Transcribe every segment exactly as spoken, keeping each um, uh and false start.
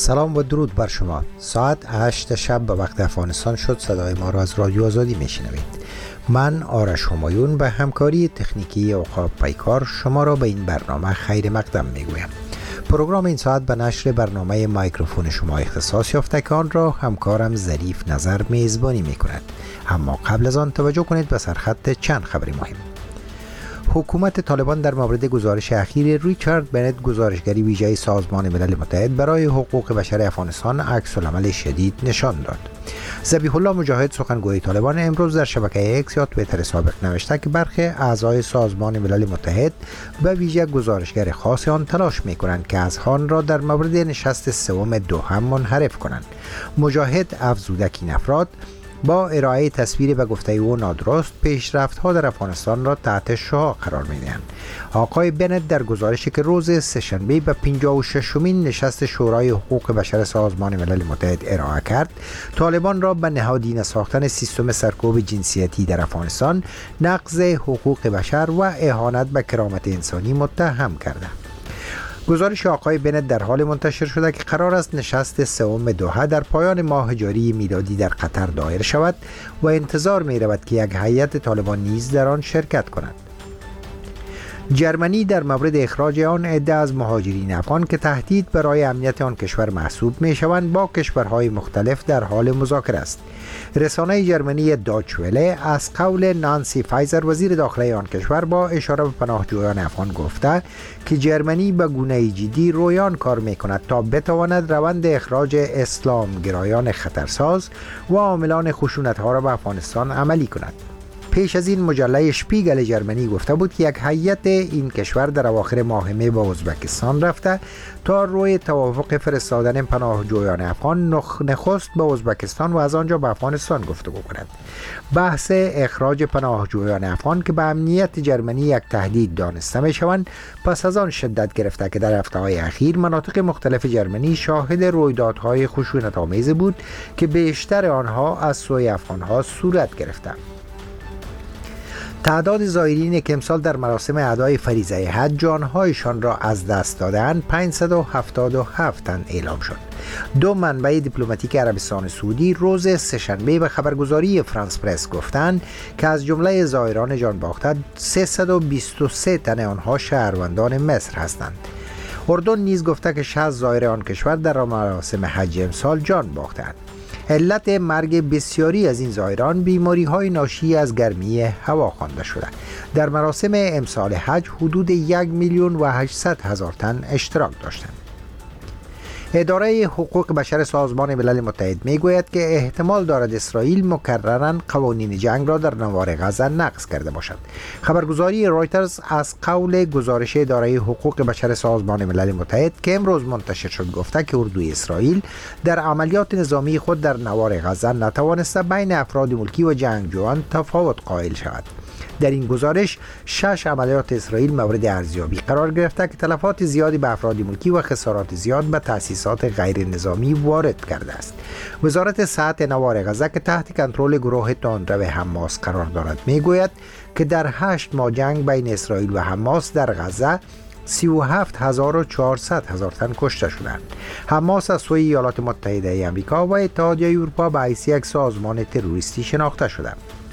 سلام و درود بر شما. ساعت هشت شب به وقت افغانستان شد. صدای ما را از رادیو آزادی میشنوید. من آرش همایون به همکاری تکنیکی عقاب پیکار شما را به این برنامه خیر مقدم میگویم. پروگرام این ساعت به نشر برنامه مایکروفون شما اختصاص یافته که آن را همکارم ظریف نظر میزبانی میکند. اما قبل از آن توجه کنید به سرخط چند خبر مهم. حکومت طالبان در مورد گزارش اخیر ریچارد بنت گزارشگری ویژه سازمان ملل متحد برای حقوق بشر افغانستان عکس العمل شدید نشان داد. ذبیح الله مجاهد سخنگوی طالبان امروز در شبکه اکس یا توییتر سابق نوشته که برخی اعضای سازمان ملل متحد به ویژه گزارشگر خاص آن تلاش می‌کنند که اذهان را در مورد نشست سوم دوحه منحرف کنند. مجاهد افزوده که این افراد با ارائه تصویر به گفته او نادرست پیشرفت‌ها در افغانستان را تحت شعاع قرار می‌دهند. آقای بنت در گزارشی که روز سه‌شنبه به پنجاه و ششمین نشست شورای حقوق بشر سازمان ملل متحد ارائه کرد، طالبان را به نهادینه ساختن سیستم سرکوب جنسیتی در افغانستان، نقض حقوق بشر و اهانت به کرامت انسانی متهم کرده. گزارش آقای بنت در حال منتشر شده که قرار است نشست سوم دوحه در پایان ماه جاری میلادی در قطر دایر شود و انتظار می رود که یک هیئت طالبان نیز در آن شرکت کند. جرمنی در مورد اخراج آن عده از مهاجرین افغان که تهدید برای امنیت آن کشور محسوب می شوند با کشورهای مختلف در حال مذاکره است. رسانه جرمنی داچ وله از قول نانسی فایزر وزیر داخلی آن کشور با اشاره به پناهجویان افغان گفته که جرمنی به گونه جدی رویان کار می کند تا بتواند روند اخراج اسلام گرایان خطرساز و عاملان خشونت‌ها را به افغانستان عملی کند. پیش از این مجله شپیگل جرمنی گفته بود که یک هیئت این کشور در اواخر ماه می به ازبکستان رفته تا روی توافق فرستادن پناهجویان افغان نخست به ازبکستان و از آنجا به افغانستان گفتگو کند. بحث اخراج پناهجویان افغان که به امنیت جرمنی یک تهدید دانسته می شوند پس از آن شدت گرفته که در هفته‌های اخیر مناطق مختلف جرمنی شاهد رویدادهای خشونت‌آمیز بود که بیشتر آنها از سوی افغان‌ها صورت گرفته. تعداد زائرین که امسال در مراسم ادای فریضه حج جانهایشان را از دست دادند پانصد و هفتاد و هفت تن اعلام شد. دو منبع دیپلماتیک عربستان سعودی روز سه‌شنبه به خبرگزاری فرانس پرس گفتند که از جمله زائران جان باخته سیصد و بیست و سه تن آنها شهروندان مصر هستند. اردن نیز گفته که شصت زائر آن کشور در مراسم حج امسال جان باختند. علت مرگ بسیاری از این زائران بیماری‌های ناشی از گرمی هوا خوانده شده. در مراسم امسال حج حدود یک میلیون و هشتصد هزار تن اشتراک داشتند. اداره حقوق بشر سازمان ملل متحد میگوید که احتمال دارد اسرائیل مکرراً قوانین جنگ را در نوار غزه نقض کرده باشد. خبرگزاری رایترز از قول گزارش اداره حقوق بشر سازمان ملل متحد که امروز منتشر شد گفته که اردوی اسرائیل در عملیات نظامی خود در نوار غزه نتوانسته بین افراد ملکی و جنگجویان تفاوت قائل شود. در این گزارش شش عملیات اسرائیل مورد ارزیابی قرار گرفته که تلفات زیادی به افراد ملکی و خسارات زیاد به تأسیسات غیر نظامی وارد کرده است. وزارت صحت نوار غزه که تحت کنترل گروه تندرو حماس قرار دارد میگوید که در هشت ماه جنگ بین اسرائیل و حماس در غزه سی و هفت هزار و چهارصد هزار تن کشته شدند. حماس از سوی ایالات متحده آمریکا و اتحادیه اروپا به حیث یک سازمان تروریستی شناخته شده.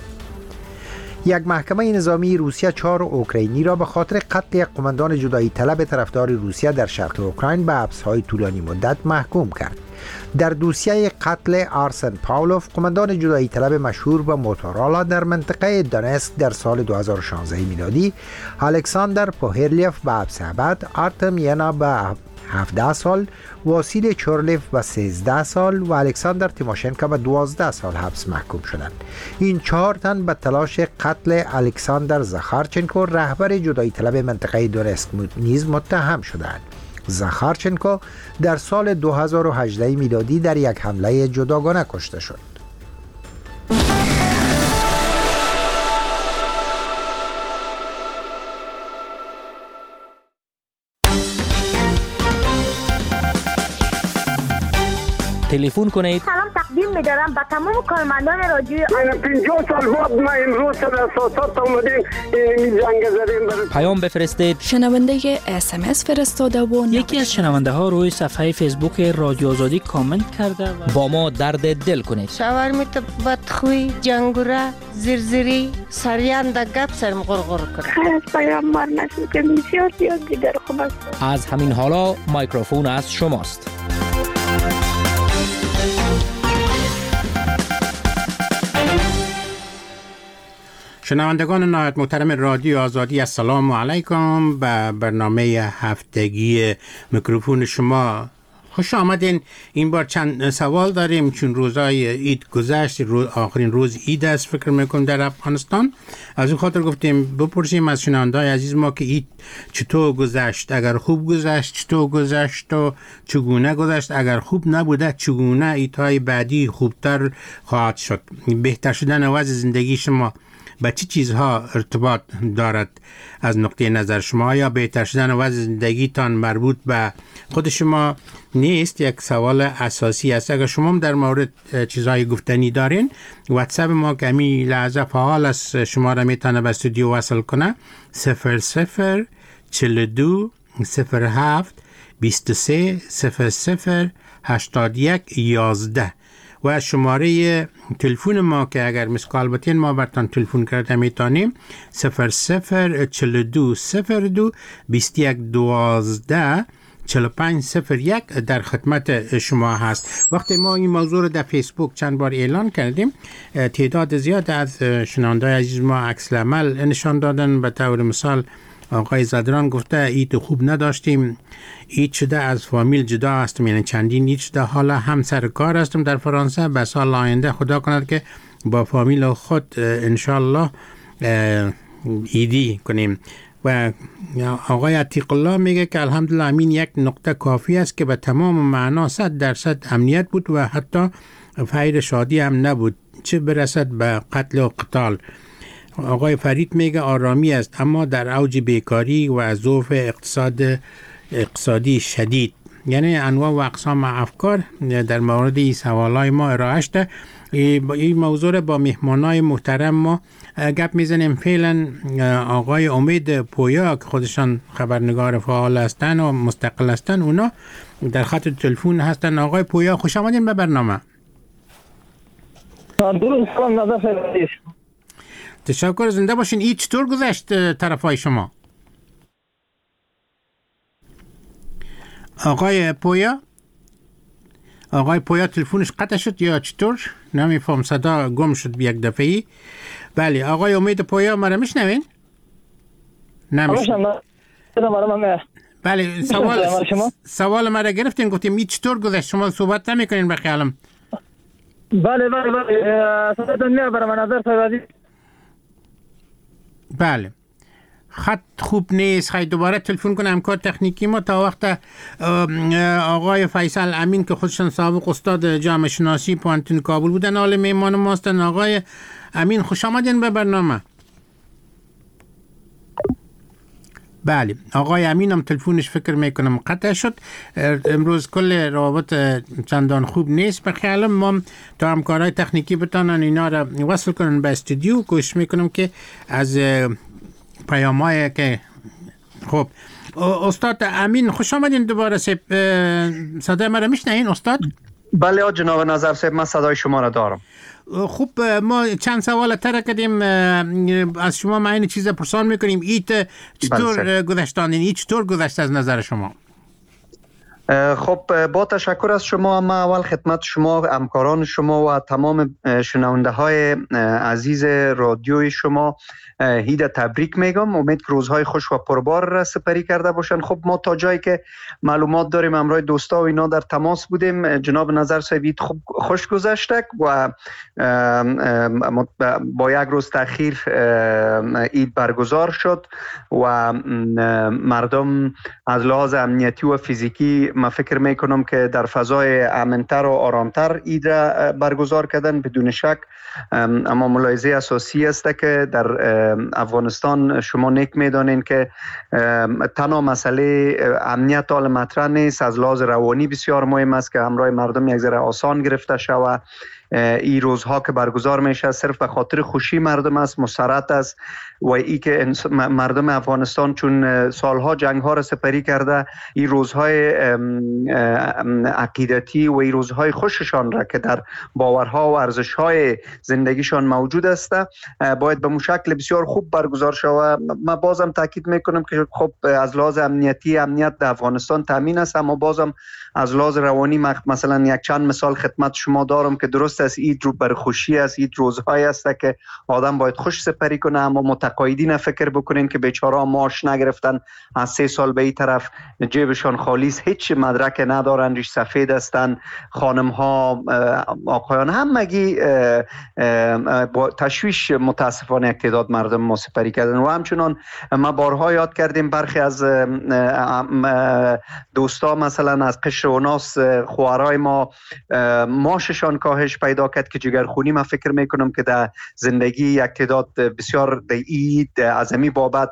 یک محکمه نظامی روسیه چهار اوکراینی را به خاطر قتل یک قماندان جدایی طلب طرفدار روسیه در شرق اوکراین به حبس‌های طولانی مدت محکوم کرد. در دوسیه قتل آرسن پاولوف قماندان جدایی طلب مشهور و موتورالا در منطقه دونتسک در سال دو هزار و شانزده میلادی، الکساندر پوهرلیف به حبس ابد، آرتم ینا به هفده سال، واسیل چورلیف به سیزده سال و الکساندر تیموشنکو به دوازده سال حبس محکوم شدند. این چهار تن به تلاش قتل الکساندر زاخارچنکو رهبر جدایی طلب منطقه دونتسک نیز متهم شدند. زاخارچنکو در سال دو هزار و هجده میلادی در یک حمله جداگانه کشته شد. تلفن کنید. سلام تقدیم می‌دارم به تمام کارمندان رادیو. پنجاه سال بعد ما امروز سر اساسات اومدیم این جنگ زدیم برای پیام بفرستید. شنونده اس ام اس فرستاده و یکی از شنونده ها روی صفحه فیسبوک رادیو آزادی کامنت کرده و با ما درد دل کنید. شاورمیت بدخوی جنگوره زرزری سریان در گپ سرم غرغر کرد. خیلی از پیام مار نشد که بسیار زیاد دیگر خوب است. از همین حالا مایکروفون از شماست. شنوندگان نهایت محترم رادیو آزادی، السلام علیکم. به برنامه هفتگی میکروفون شما خوش آمدین. این بار چند سوال داریم چون روزای عید گذشت، روز آخرین روز عید است فکر میکنم در افغانستان. از اون خاطر گفتیم بپرسیم از شنونده‌های عزیز ما که عید چطور گذشت، اگر خوب گذشت چطور گذشت و چگونه گذشت، اگر خوب نبوده چگونه عیدهای بعدی خوبتر خواهد شد. بهتر شدن وضع زندگی شما با چه چیزها ارتباط دارد از نقطه نظر شما؟ یا بهتر شدن وضع زندگیتان مربوط به خود شما نیست؟ یک سوال اساسی است. اگر شما در مورد چیزهای گفتنی دارین، واتساپ ما که همین لحظه فعال است، شما را میتونه به استودیو وصل کنه. صفر صفر چهل و دو صفر هفت بیست و سه صفر صفر هشتاد یک یازده و شماره تلفن ما که اگر مسکال بتین ما برتان تلفن کرده میتونیم صفر صفر چهل و دو صفر دو بیست و یک دوازده چهل و پنج صفر یک در خدمت شما هست. وقتی ما این موضوع رو در فیسبوک چند بار اعلان کردیم، تعداد زیاد از شنونده‌های عزیز ما عکس العمل نشان دادن. به طور مثال آقای زدران گفته عید خوب نداشتیم، عید شده از فامیل جدا هستم، یعنی چندین عید شده، حالا هم سر کار هستم در فرانسه، به سال آینده خدا کند که با فامیل خود انشالله عیدی کنیم. و آقای عتیق الله میگه که الحمدلله همین یک نقطه کافی است که به تمام معنا صد درصد امنیت بود و حتی فیر شادی هم نبود، چه برسد به قتل و قتال. آقای فرید میگه آرامی است اما در اوج بیکاری و ضعف اقتصاد اقتصادی شدید. یعنی انواع و اقسام افکار در مورد این سوالای ما ارائه شده. این موضوع با مهمانای محترم ما گپ میزنیم. فعلا آقای امید پویا که خودشان خبرنگار فعال هستن و مستقل هستن، اونا در خط تلفن هستن. آقای پویا خوش آمدین به برنامه. درست کنم نظر فرمایید. تشکر، زنده باشین. این چطور گذشت طرفای شما؟ آقای پویا آقای پویا تلفنش قطع شد یا چطور؟ نمیفهم، صدا گم شد یک دفعی. بله آقای امید پویا مرا میشنوین؟ نمیشنوین. بله سوال سوال مرا گرفتین، گفتیم این چطور گذشت، شما صحبت نمیکنین به خیالم. بله بله بله صدا میاد برای من نظر فرمایید. بله خط خوب نیست، خیلی دوباره تلفن کنم کار تکنیکی ما تا وقت آقای فیصل امین که خودشان سابق استاد جامعه شناسی پوانتون کابل بودن حال میمان ما هستن. آقای امین خوش آمدین به برنامه. بله آقای امین هم تلفنش فکر میکنم قطع شد. امروز کل روابط چندان خوب نیست به خیالم. ما تا همکارای تکنیکی بتانن اینا را وصل کنن به استودیو. کوشش میکنم که از پیامایی که خب استاد امین خوش آمدین دوباره. صدای مرا میشنوین استاد؟ بله جناب نظر صاحب من صدای شما را دارم. خوب ما چند سوال تر کردیم از شما، ما این چیز پرسان میکنیم. عید چطور گذشتان؟ عید چطور گذشت از نظر شما؟ خب با تشکر از شما. ما اول خدمت شما، همکاران شما و تمام شنونده های عزیز رادیوی شما عید تبریک میگم. امید که روزهای خوش و پربار سپری کرده باشن. خب ما تا جایی که معلومات داریم همراه دوستا و اینا در تماس بودیم. جناب نظر صاحب عید خوب خوش گذشته و با یک روز تأخیر عید برگزار شد و مردم از لحاظ امنیتی و فیزیکی من فکر میکنم که در فضای امنتر و آرامتر اید را برگزار کردن بدون شک. اما ملاحظه اساسی است که در افغانستان شما نیک میدانین که تنها مسئله امنیت حال مطرح نیست، از لحاظ روانی بسیار مهم است که همراه مردم یک ذره آسان گرفته شود. این روزها که برگزار میشه صرف به خاطر خوشی مردم است، مسرت است و ای که مردم افغانستان چون سالها جنگ ها را سپری کرده، این روزهای عقیدتی و این روزهای خوششان را که در باورها و ارزشهای زندگیشان موجود است باید به شکل بسیار خوب برگزار شود. من بازم تاکید میکنم که خب از لحاظ امنیتی امنیت در افغانستان تامین است، اما بازم از لحاظ روانی مثلا یک چند مثال خدمت شما دارم که درست است عید رو بر خوشی است، عید روزهای است که آدم باید خوش سپری کنه، اما متقاعدین فکر بکنین که بیچاره معاش نگرفتن از سه سال به این طرف جیبشان خالی است، هیچ مدرک ندارن، ریش سفید هستن، خانم ها آقایان همگی با تشویش متاسفانه یک تعداد مردم ما سپری کردن. و همچنان ما بارها یاد کردیم برخی از دوستا مثلا از قشر و ناس خوارای ما ماششان کاهش پیدا کرد که جگرخونی من فکر میکنم که در زندگی یک تعداد بسیار در عید عظمی بابت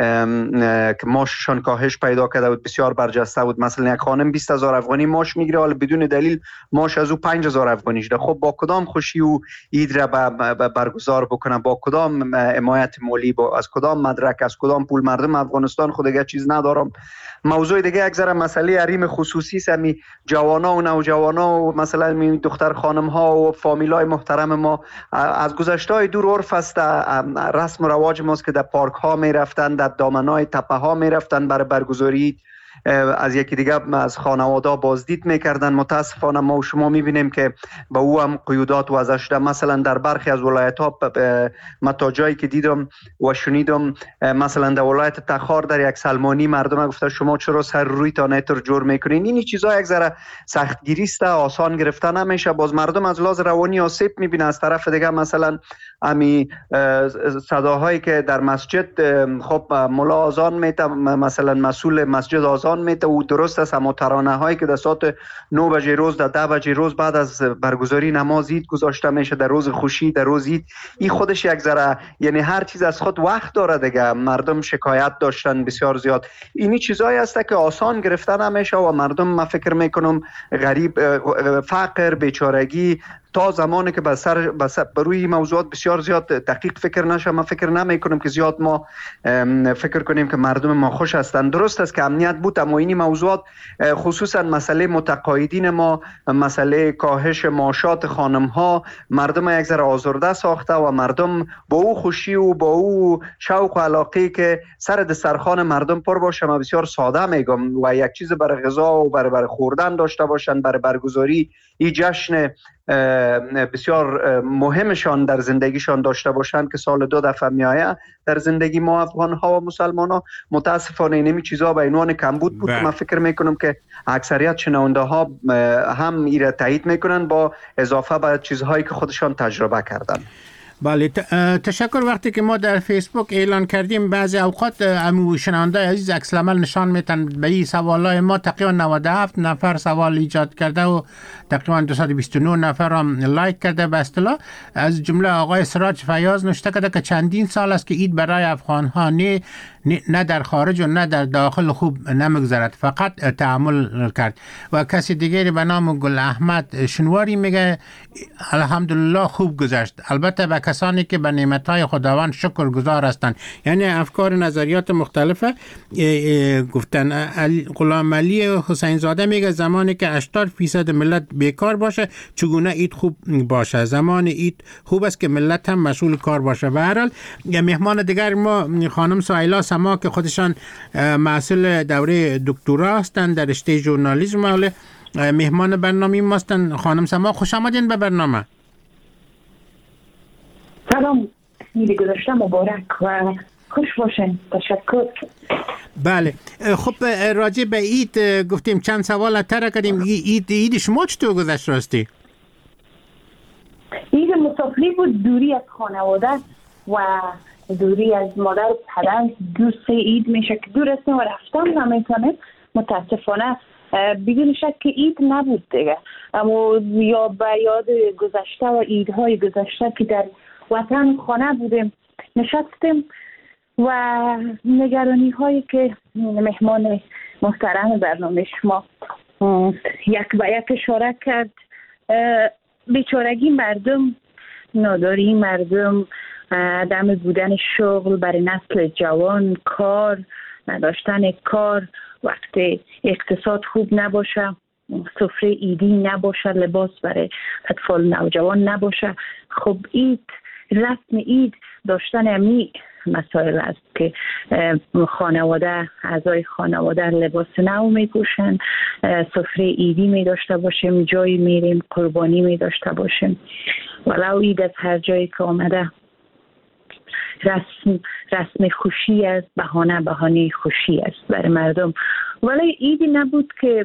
که ماششان کاهش پیدا کرده بود بسیار برجسته بود. مثلا یک خانم بیست هزار افغانی ماش میگیره، حالا بدون دلیل ماش از او پنج هزار افغانی شده. خب با کدام خوشی او عید را برگزار بکنه؟ با کدام حمایت مالی؟ با از کدام مدرک؟ از کدام پول؟ مردم افغانستان خود دیگه چیز ندارم. موضوع دیگه یک ذره مسئله حریم خصوصی است. می جوانا و نوجوانا و مثلا می دختر خانم ها و فامیلای محترم ما از گذشته دور عرف است، رسم و رواج ماست که در پارک ها می رفتن، در دامنای تپه ها می رفتن برای برگزاری، از یکی دیگه از خانواده بازدید میکردن. متاسفانه ما و شما میبینیم که با او هم قیودات وضع شده. مثلا در برخی از ولایت ها من تا جایی که دیدم و شنیدم، مثلا در ولایت تخار در یک سلمانی مردم گفته شما چرا سر روی تا نیتر جور میکنین؟ این چیزا یک ذره سختگیری است، آسان گرفته نمیشه. باز مردم از لحاظ روانی آسیب میبینه. از طرف دیگه مثلا امی صداهایی که در مسجد خب ملا آذان میته، مثلا مسئول مسجد آذان میته و درست است، اما ترانه هایی که در ساعت نه بجه روز در ده بجه روز بعد از برگزاری نماز عید گذاشته میشه در روز خوشی، در روز عید، این خودش یک ذره یعنی هر چیز از خود وقت داره دیگه. مردم شکایت داشتن بسیار زیاد. اینی چیزایی است که آسان گرفته نمیشه و مردم من فکر میکنم غریب، فقر، بیچارگی تا زمانی که به سر به روی موضوعات بسیار زیاد دقیق فکر نشه، من فکر نمی کنم که زیاد ما فکر کنیم که مردم ما خوش هستند. درست است که امنیت بود، اما این موضوعات خصوصا مسئله متقاعدین ما، مسئله کاهش معاشات خانم ها، مردم یک ذره آزرده ساخته و مردم با او خوشی و با او شوق و علاقه که سر دسترخوان مردم پر باشه، من بسیار ساده میگم، و یک چیز برای غذا و برای برای خوردن داشته باشن برای برگزاری این جشن بسیار مهمشان در زندگیشان داشته باشند که سال دو دفعه میآید در زندگی ما افغان ها و مسلمان ها. متاسفانه اینمی چیزها به عنوان کمبود بود. من فکر میکنم که اکثریت شنونده ها هم ایره تایید میکنن با اضافه به چیزهایی که خودشان تجربه کردن. بله، تشکر. وقتی که ما در فیسبوک اعلان کردیم بعضی اوقات امو شنونده عزیز عکس العمل نشان میتن به این سوالای ما. تقریبا نود و هفت نفر سوال ایجاد کرده و تقریبا دویست و بیست و نه نفر هم لایک کرده. به اصطلاح از جمله آقای سراج فیاض نوشته کرده که چندین سال است که عید برای افغان ها نه نه در خارج و نه در داخل خوب نمیگذرد، فقط تعامل کرد. و کسی دیگری به نام گل احمد شنواری میگه الحمدلله خوب گذشت، البته به کسانی که به نعمتهای خداوند شکرگزار هستند. یعنی افکار نظریات مختلفه گفتن. غلام علی حسین زاده میگه زمانی که هشتاد فیصد ملت بیکار باشه چگونه عید خوب باشه؟ زمان عید خوب است که ملت هم مسئول کار باشه. به هر حال مهمان دیگر ما خانم سایلا سما که خودشان محصول دوره دکترا هستند در رشته ژورنالیسم، حالا مهمان برنامه ما هستند. خانم سما خوش آمدین به برنامه. سلام، عید گذشته مبارک و خوش باشین. تشکر. بله، خب راجع به عید گفتیم چند سوال تر کردیم. عید عید شما چطور گذشت راستی؟ عید مسافری بود، دوری از خانواده و دوری از مادر و پدر. دو سه عید میشه که دور هستیم و رفتم نمیتونم. متاسفانه بدون شک که اید نبود دیگه، اما یا به یاد گذشته و ایدهای گذشته که در وطن خانه بودیم نشستیم و نگرانی هایی که مهمان محترم برنامه شما یک به یک اشاره کرد، بیچارگی مردم، ناداری مردم، عدم بودن شغل برای نسل جوان، کار نداشتن کار، وقتی اقتصاد خوب نباشه، سفره ایدی نباشه، لباس برای اطفال نوجوان نباشه، خب اید، رسم اید داشتن امی مسائل است که خانواده، اعضای خانواده لباس نو می پوشن، سفره ایدی می داشته باشیم، جایی میریم قربانی می داشته باشیم، ولو اید از هر جایی که آمده رسم رسم خوشی است، بهانه بهانه خوشی است برای مردم، ولی ایدی نبود که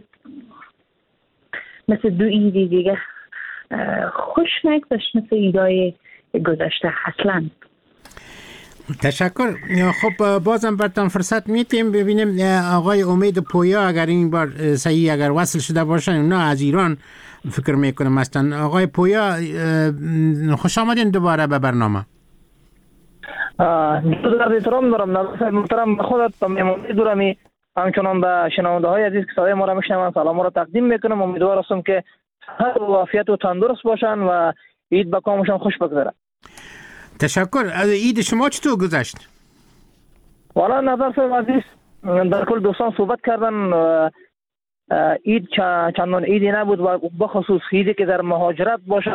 مثل دو ایدی دیگه خوش نگذشت مثل ایدای گذشته اصلا. تشکر. خب بازم براتون فرصت میتیم ببینیم آقای امید پویا اگر این بار صحیح اگر وصل شده باشن، اونا از ایران فکر میکنم هستن. آقای پویا خوش آمدین دوباره به برنامه. درود عرض احترام دارم نظر محترم، به خودت و مهمانی دورمی همچنان به شنونده های عزیز که صدای ما را میشنوند سلام را تقدیم میکنم. امیدوار هستم که صحت و عافیت و تندرست باشن و عید به کامشان خوش بگذره. تشکر. از عید شما چطور گذشت؟ والا نظر صاحب عزیز در کل دوستان صحبت کردن، عید چندان عیدی نبود و بخصوص عیدی که در مهاجرت باشه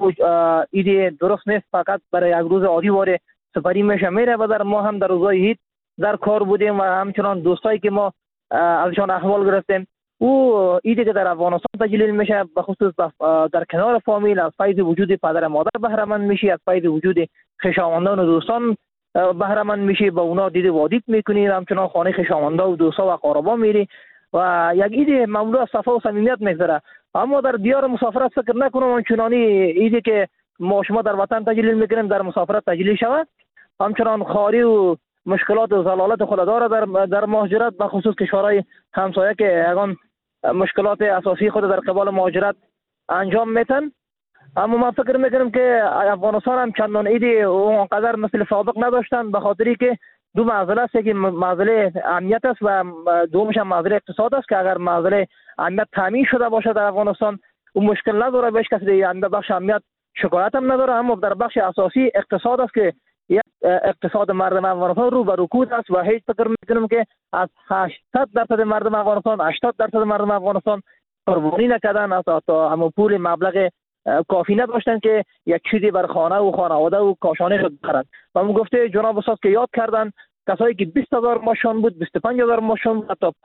عید درست نیست، فقط برای یک روز عادی واره سفری میشه میره و در ما هم در روزهای عید در کار بودیم و همچنان دوستایی که ما ازشان احوال گرفتیم. او عیدی که در افغانستان تجلیل میشه به خصوص در کنار فامیل، از فیض وجود پدر مادر بهره مند میشی، از فیض وجود خویشاوندان و دوستان بهره مند میشی، با اونا دید و دید میکنی، همچنان خانه خویشاوندا و دوستا و اقاربا میری و یک عید مملو از صفا و صمیمیت میگذره. اما در دیار مسافرت فکر نکنم چنانی عیدی که ما شما در وطن تجلیل میکنیم در مسافرت تجلیل شود. همچنان خاری و مشکلات و ضلالت خود داره در در مهاجرت، به خصوص کشورهای همسایه که یگان مشکلات اساسی خود در قبال مهاجرت انجام میتن. اما من فکر میکنم که افغانستان هم چندان عیدی اونقدر مثل سابق نداشتن، به خاطری که دو معضله است که معضله امنیت است و دومش هم معضله اقتصاد است که اگر معضله امنیت تامین شده باشه در افغانستان اون مشکل نداره، بهش کسی دیگه در بخش امنیت شکایت هم نداره. اما در بخش اساسی اقتصاد است که یک اقتصاد مردم افغانستان رو به رکود است و هیچ فکر میکنم که از هشتاد درصد مردم افغانستان هشتاد درصد مردم افغانستان قربانی نکردن، از تا همون پول مبلغ کافی نداشتن که یک چیزی بر خانه و خانواده و کاشانه خود بخرند. و من گفته جناب استاد که یاد کردن کسایی که بیست هزار ماشون بود، بیست و پنج هزار ماشون بود، حتی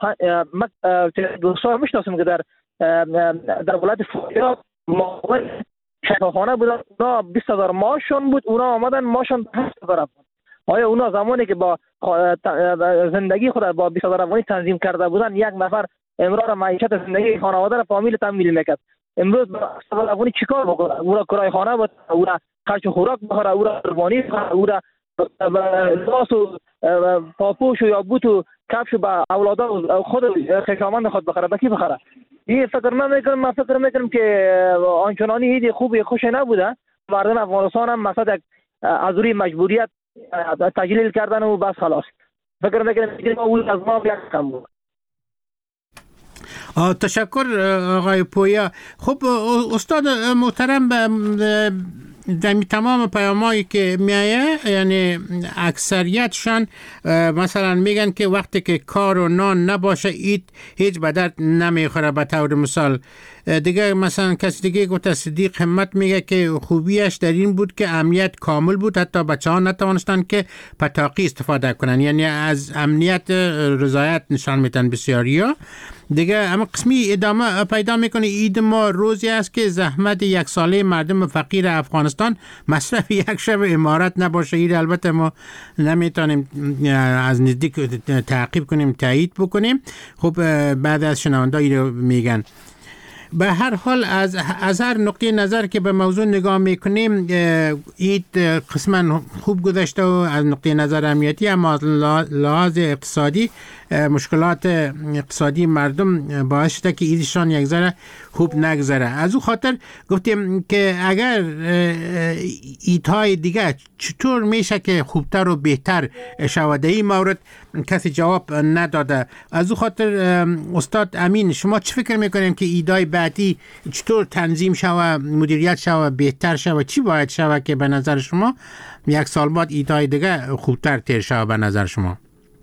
دوستان میشناسم که در در ولایت فاریاب معاون شفاخانه بودن، اونا بیست هزار ماشون بود، اونا آمدن ماشون هشت هزار افغان. آیا اونا زمانی که با زندگی خود با بیست هزار افغانی تنظیم کرده بودن، یک نفر امرار معیشت زندگی خانواده را فامیل تامین میکرد، امروز با بیست هزار افغانی چیکار بکنه؟ او را کرای خانه بده، او را خرج خوراک بخوره، او را قربانی بخوره، او را لباس و پاپوش و یا بوت و کفش با اولادا و خود خویشاوند خود بخره، با کی بخره؟ این فکر نمیکنم. من فکر میکنم که آنچنانی عید خوبی خوش نبوده. مردم افغانستان هم مثلا از روی مجبوریت تجلیل کردن و بس خلاص. فکر میکنم که اول از ما یک کم بود. تشکر آقای پویا. خب استاد محترم، در تمام پیامایی که میایه یعنی اکثریتشان مثلا میگن که وقتی که کار و نان نباشه عید هیچ به درد نمیخوره. به طور مثال دیگه مثلا کسی دیگه گفت صدیق همت میگه که خوبیش در این بود که امنیت کامل بود، حتی بچه ها نتوانستن که پتاقی استفاده کنن، یعنی از امنیت رضایت نشان میتن بسیاریا. دیگه اما قسمی ادامه پیدا میکنه عید ما روزی است که زحمت یک ساله مردم فقیر افغانستان مصرف یک شب امارت نباشه. این البته ما نمیتونیم از نزدیک تعقیب کنیم، تایید بکنیم. خب بعد از شنونده رو میگن. به هر حال از از هر نقطه نظر که به موضوع نگاه میکنیم عید قسما خوب گذشته و از نقطه نظر امنیتی، اما از لحاظ اقتصادی مشکلات اقتصادی مردم باعث شده که عیدشان یک ذره خوب نگذره. از او خاطر گفتیم که اگر عیدهای دیگه چطور میشه که خوبتر و بهتر شود، این مورد کسی جواب نداده. از او خاطر استاد امین، شما چه فکر میکنیم که عیدهای بعدی چطور تنظیم شود، مدیریت شود، بهتر شود؟ چی باید شود که به نظر شما یک سال بعد عیدهای دیگه خوبتر تیر شود به نظر شما؟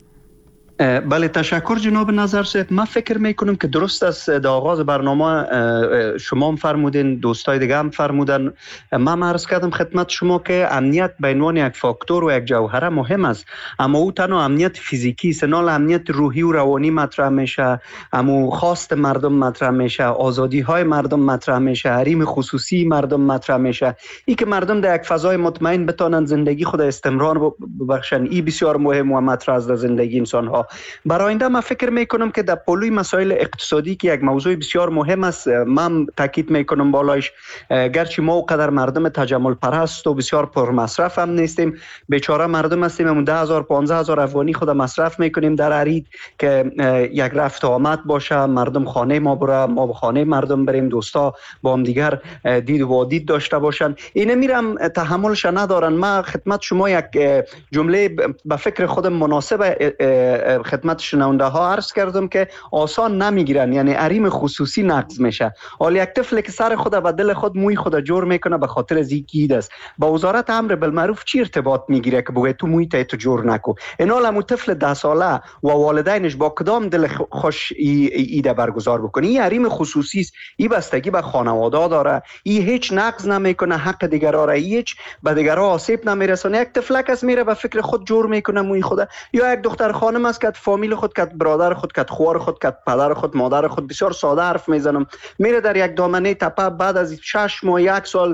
بله، تشکر جناب نظر صاحب. من فکر میکنم که درست است در آغاز برنامه شما هم فرمودین، دوستای دیگه هم فرمودن. من عرض کردم خدمت شما که امنیت به عنوان یک فاکتور و یک جوهره مهم است، اما او تنها امنیت فیزیکی است، نه امنیت روحی و روانی مطرح میشه، اما خواست مردم مطرح میشه، آزادی های مردم مطرح میشه، حریم خصوصی مردم مطرح میشه. این که مردم در یک فضای مطمئن بتونن زندگی خود استمرار ببخشن، این بسیار مهم و مطرح است در زندگی انسان ها. برای آینده من فکر میکنم که در پلوی مسائل اقتصادی که یک موضوع بسیار مهم است، من تاکید میکنم بالایش، گرچه ما اونقدر مردم تجمل پرست و بسیار پر مصرف هم نیستیم، بیچاره مردم هستیم، همون ده هزار پانزده هزار افغانی خود مصرف میکنیم در عید که یک رفت آمد باشه، مردم خانه ما بره، ما به خانه مردم بریم، دوستا با هم دیگر دید و وادید داشته باشن. اینه میرم تحملش ندارن. من خدمت شما یک جمله به فکر خودم مناسب خدمت شنونده ها عرض کردم که آسان نمیگیرن، یعنی حریم خصوصی نقض میشه. حالا یک طفل که سر خود و دل خود موی خود جور میکنه به خاطر از این عید است، با وزارت امر بالمعروف چی ارتباط میگیره که بگه تو موی تو جور نکو؟ اینا لمو طفل ده ساله و والدینش با کدام دل خوش عید برگزار بکنه؟ این حریم خصوصی است، این بستگی به خانواده داره، این هیچ نقض نمیکنه حق دیگرا را، هیچ به دیگرا آسیب نمیرسونه. یک طفلک است میره به فکر خود جور میکنه موی خود، یا یک دختر خانم است که فامیل خود، که برادر خود، که خوار خود، که پدر خود، مادر خود، بسیار ساده حرف میزنم، میره در یک دامنه تپه، بعد از شش ماه یک سال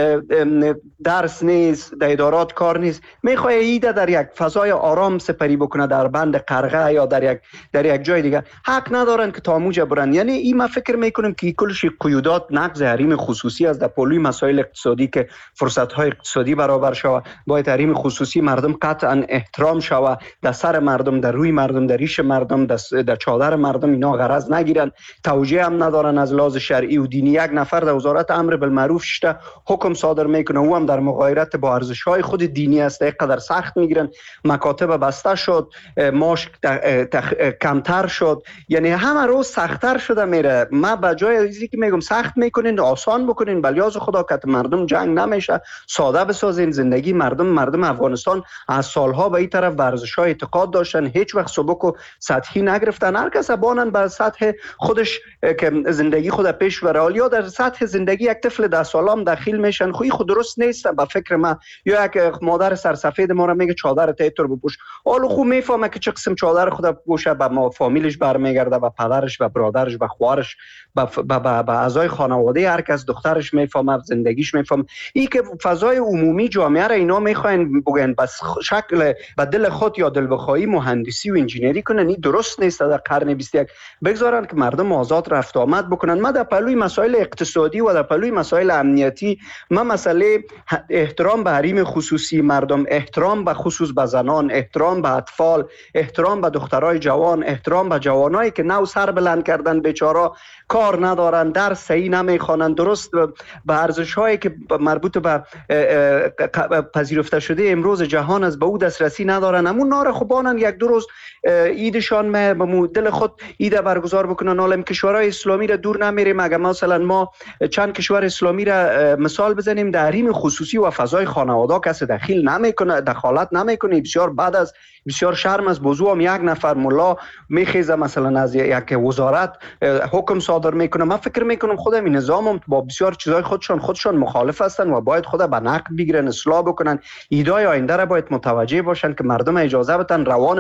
درس نیست، در ادارات کار نیست، میخواد عید در یک فضای آرام سپری بکنه، در بند قرغه یا در یک در یک جای دیگه. حق ندارن که تاموجه برن. یعنی این ما فکر میکنم که کلش قیودات نقض حریم خصوصی از در پلوی مسائل اقتصادی که فرصت های اقتصادی برابر شود، باید حریم خصوصی مردم قطعا احترام شود، در سر مردم، در روی مردم، در ریش مردم، در چادر مردم اینا غرض نگیرن. توجیه هم ندارن از لحاظ شرعی و دینی. یک نفر در وزارت امر بالمعروف شته حکم صادر میکنه، او هم در مغایرت با ارزش های خود دینی است، اینقدر سخت میگیرن، مکاتب بسته شد، ماش کمتر شد، یعنی همه روز سختتر شده میره. ما به جای ازی که میگم سخت میکنین، آسان بکنین، بلیاز خدا که مردم جنگ نمیشه، ساده بسازین زندگی مردم. مردم افغانستان از سالها به این طرف ورزش های اعتقاد داشتن، هیچ وقت سبک و سطحی نگرفتن، هر کس بانن به سطح خودش که زندگی خود پیش بره. یا در سطح زندگی یک طفل ده ساله هم داخل میشن، خوی خود درست نیست به فکر من. یا یک مادر سرسفید ما را میگه چادر تیتر بپوش، حالا خوب میفهمه که چه قسم چادر خود بپوشه، به ما فامیلش برمیگرده، به پدرش، به برادرش، به خوارش، به به اعضای خانواده هر کس، دخترش میفهمه، زندگیش میفهمه. این که فضای عمومی جامعه را اینا میخواین بگن بس شکل به دل خود یا دل بخواهی مهندسی و انجینری کنن، این درست نیست. در قرن بیست و یک بگذارن که مردم آزاد رفت آمد بکنن. ما در پلوی مسائل اقتصادی و در پلوی مسائل امنیتی، ما مسئله احترام به حریم خصوصی مردم، احترام به خصوص به زنان، احترام به اطفال، احترام به دخترای جوان، احترام به جوانایی که نو سر بلند کردن، بیچارا کار ندارن، درس صحیح نمیخوانن، درست به ارزش‌هایی که مربوط به پذیرفته شده امروز جهان از به او دسترسی ندارن. همون نار خوبانن یک دو روز عیدشان به دل خود عید برگزار بکنن. حالا کشورهای اسلامی را دور نمیریم، اگر مثلا ما چند کشور اسلامی را مثال بزنیم، در حریم خصوصی و فضای خانواده کسی دخیل نمیکنه، دخالت نمیکنه. بسیار بعد از بسیار شرم از بوزو هم یک نفر ملا میخیزه مثلا از یک وزارت حکم صادر میکنه. من فکر میکنم خودم این نظام هم با بسیار چیزای خودشان خودشان مخالف هستن و باید خود به نقد بگیرن، اصلاح بکنن. ایدای آینده را باید متوجه باشن که مردم اجازه بدن روان مردم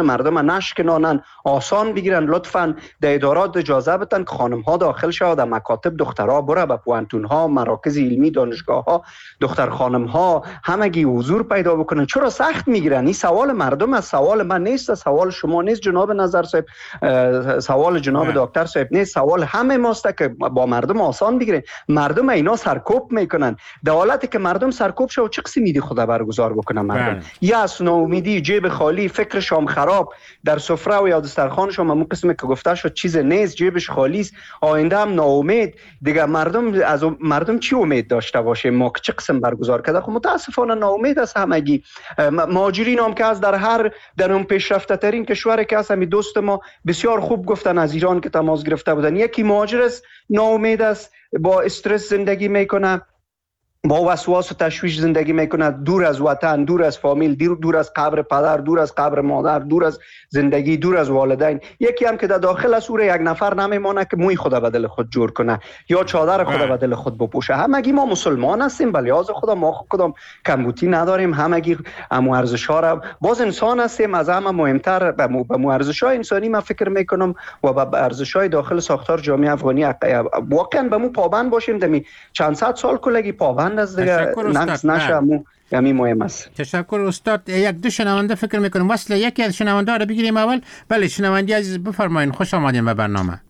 نشکنانن، آسان بگیرن. لطفاً در ادارات اجازه بدن که خانم ها داخل شود، در مکاتب دخترها بره، به پوانتون ها، مراکز علمی، دانشگاه ها دختر خانم ها همگی حضور پیدا بکنن. چرا سخت میگیرن؟ این سوال مردم است، سوال من نیست، سوال شما نیست جناب نظر صاحب، سوال جناب دکتر صاحب نیست، سوال همه ماست که با مردم آسان بگیره. مردم اینا سرکوب میکنن. در حالتی که مردم سرکوب شو چه قسمی دی خدا برگزار بکنن مردم؟ یا از ناامیدی، جیب خالی، فکرشام خراب، در سفره و یا دسترخوانشام همون قسمی که گفته شد چیز نیست، جیبش خالی است، آینده هم ناامید. دیگه مردم از مردم چی امید داشته باشه؟ ما چه قسم برگزار کرده؟ خب متاسفانه ناامید است همگی. مهاجرین هم که از در هر در اون پیشرفته ترین کشور که هست، همین دوست ما بسیار خوب گفتن از ایران که تماس گرفته بودن، یکی مهاجر است، ناامید است، با استرس زندگی میکنه، با وسواس و تشویش زندگی میکنه، دور از وطن، دور از فامیل، دور از قبر پدر، دور از قبر مادر، دور از زندگی، دور از والدین. یکی هم که در داخل از سوره یک نفر نمیمانه که موی خدا به دل خود جور کنه یا چادر خدا به دل خود بپوشه. همگی ما مسلمان هستیم، به لحاظ خدا ما کدام کمبودی نداریم، همگی امو ارزش‌ها را باز انسان هستیم. از همه مهمتر به مو ارزش‌های انسانی من فکر میکنم و به ارزش‌های داخل ساختار جامعه افغانی واقعا به مو پابند باشیم. دمی چند صد سال کلگی پابند از دیگه نقص نشه، مو همین مهم است. تشکر استاد. یک دو شنونده فکر میکنم وصل یکی از شنونده رو بگیریم اول. بله شنونده عزیز بفرمایید، خوش آمدین به برنامه.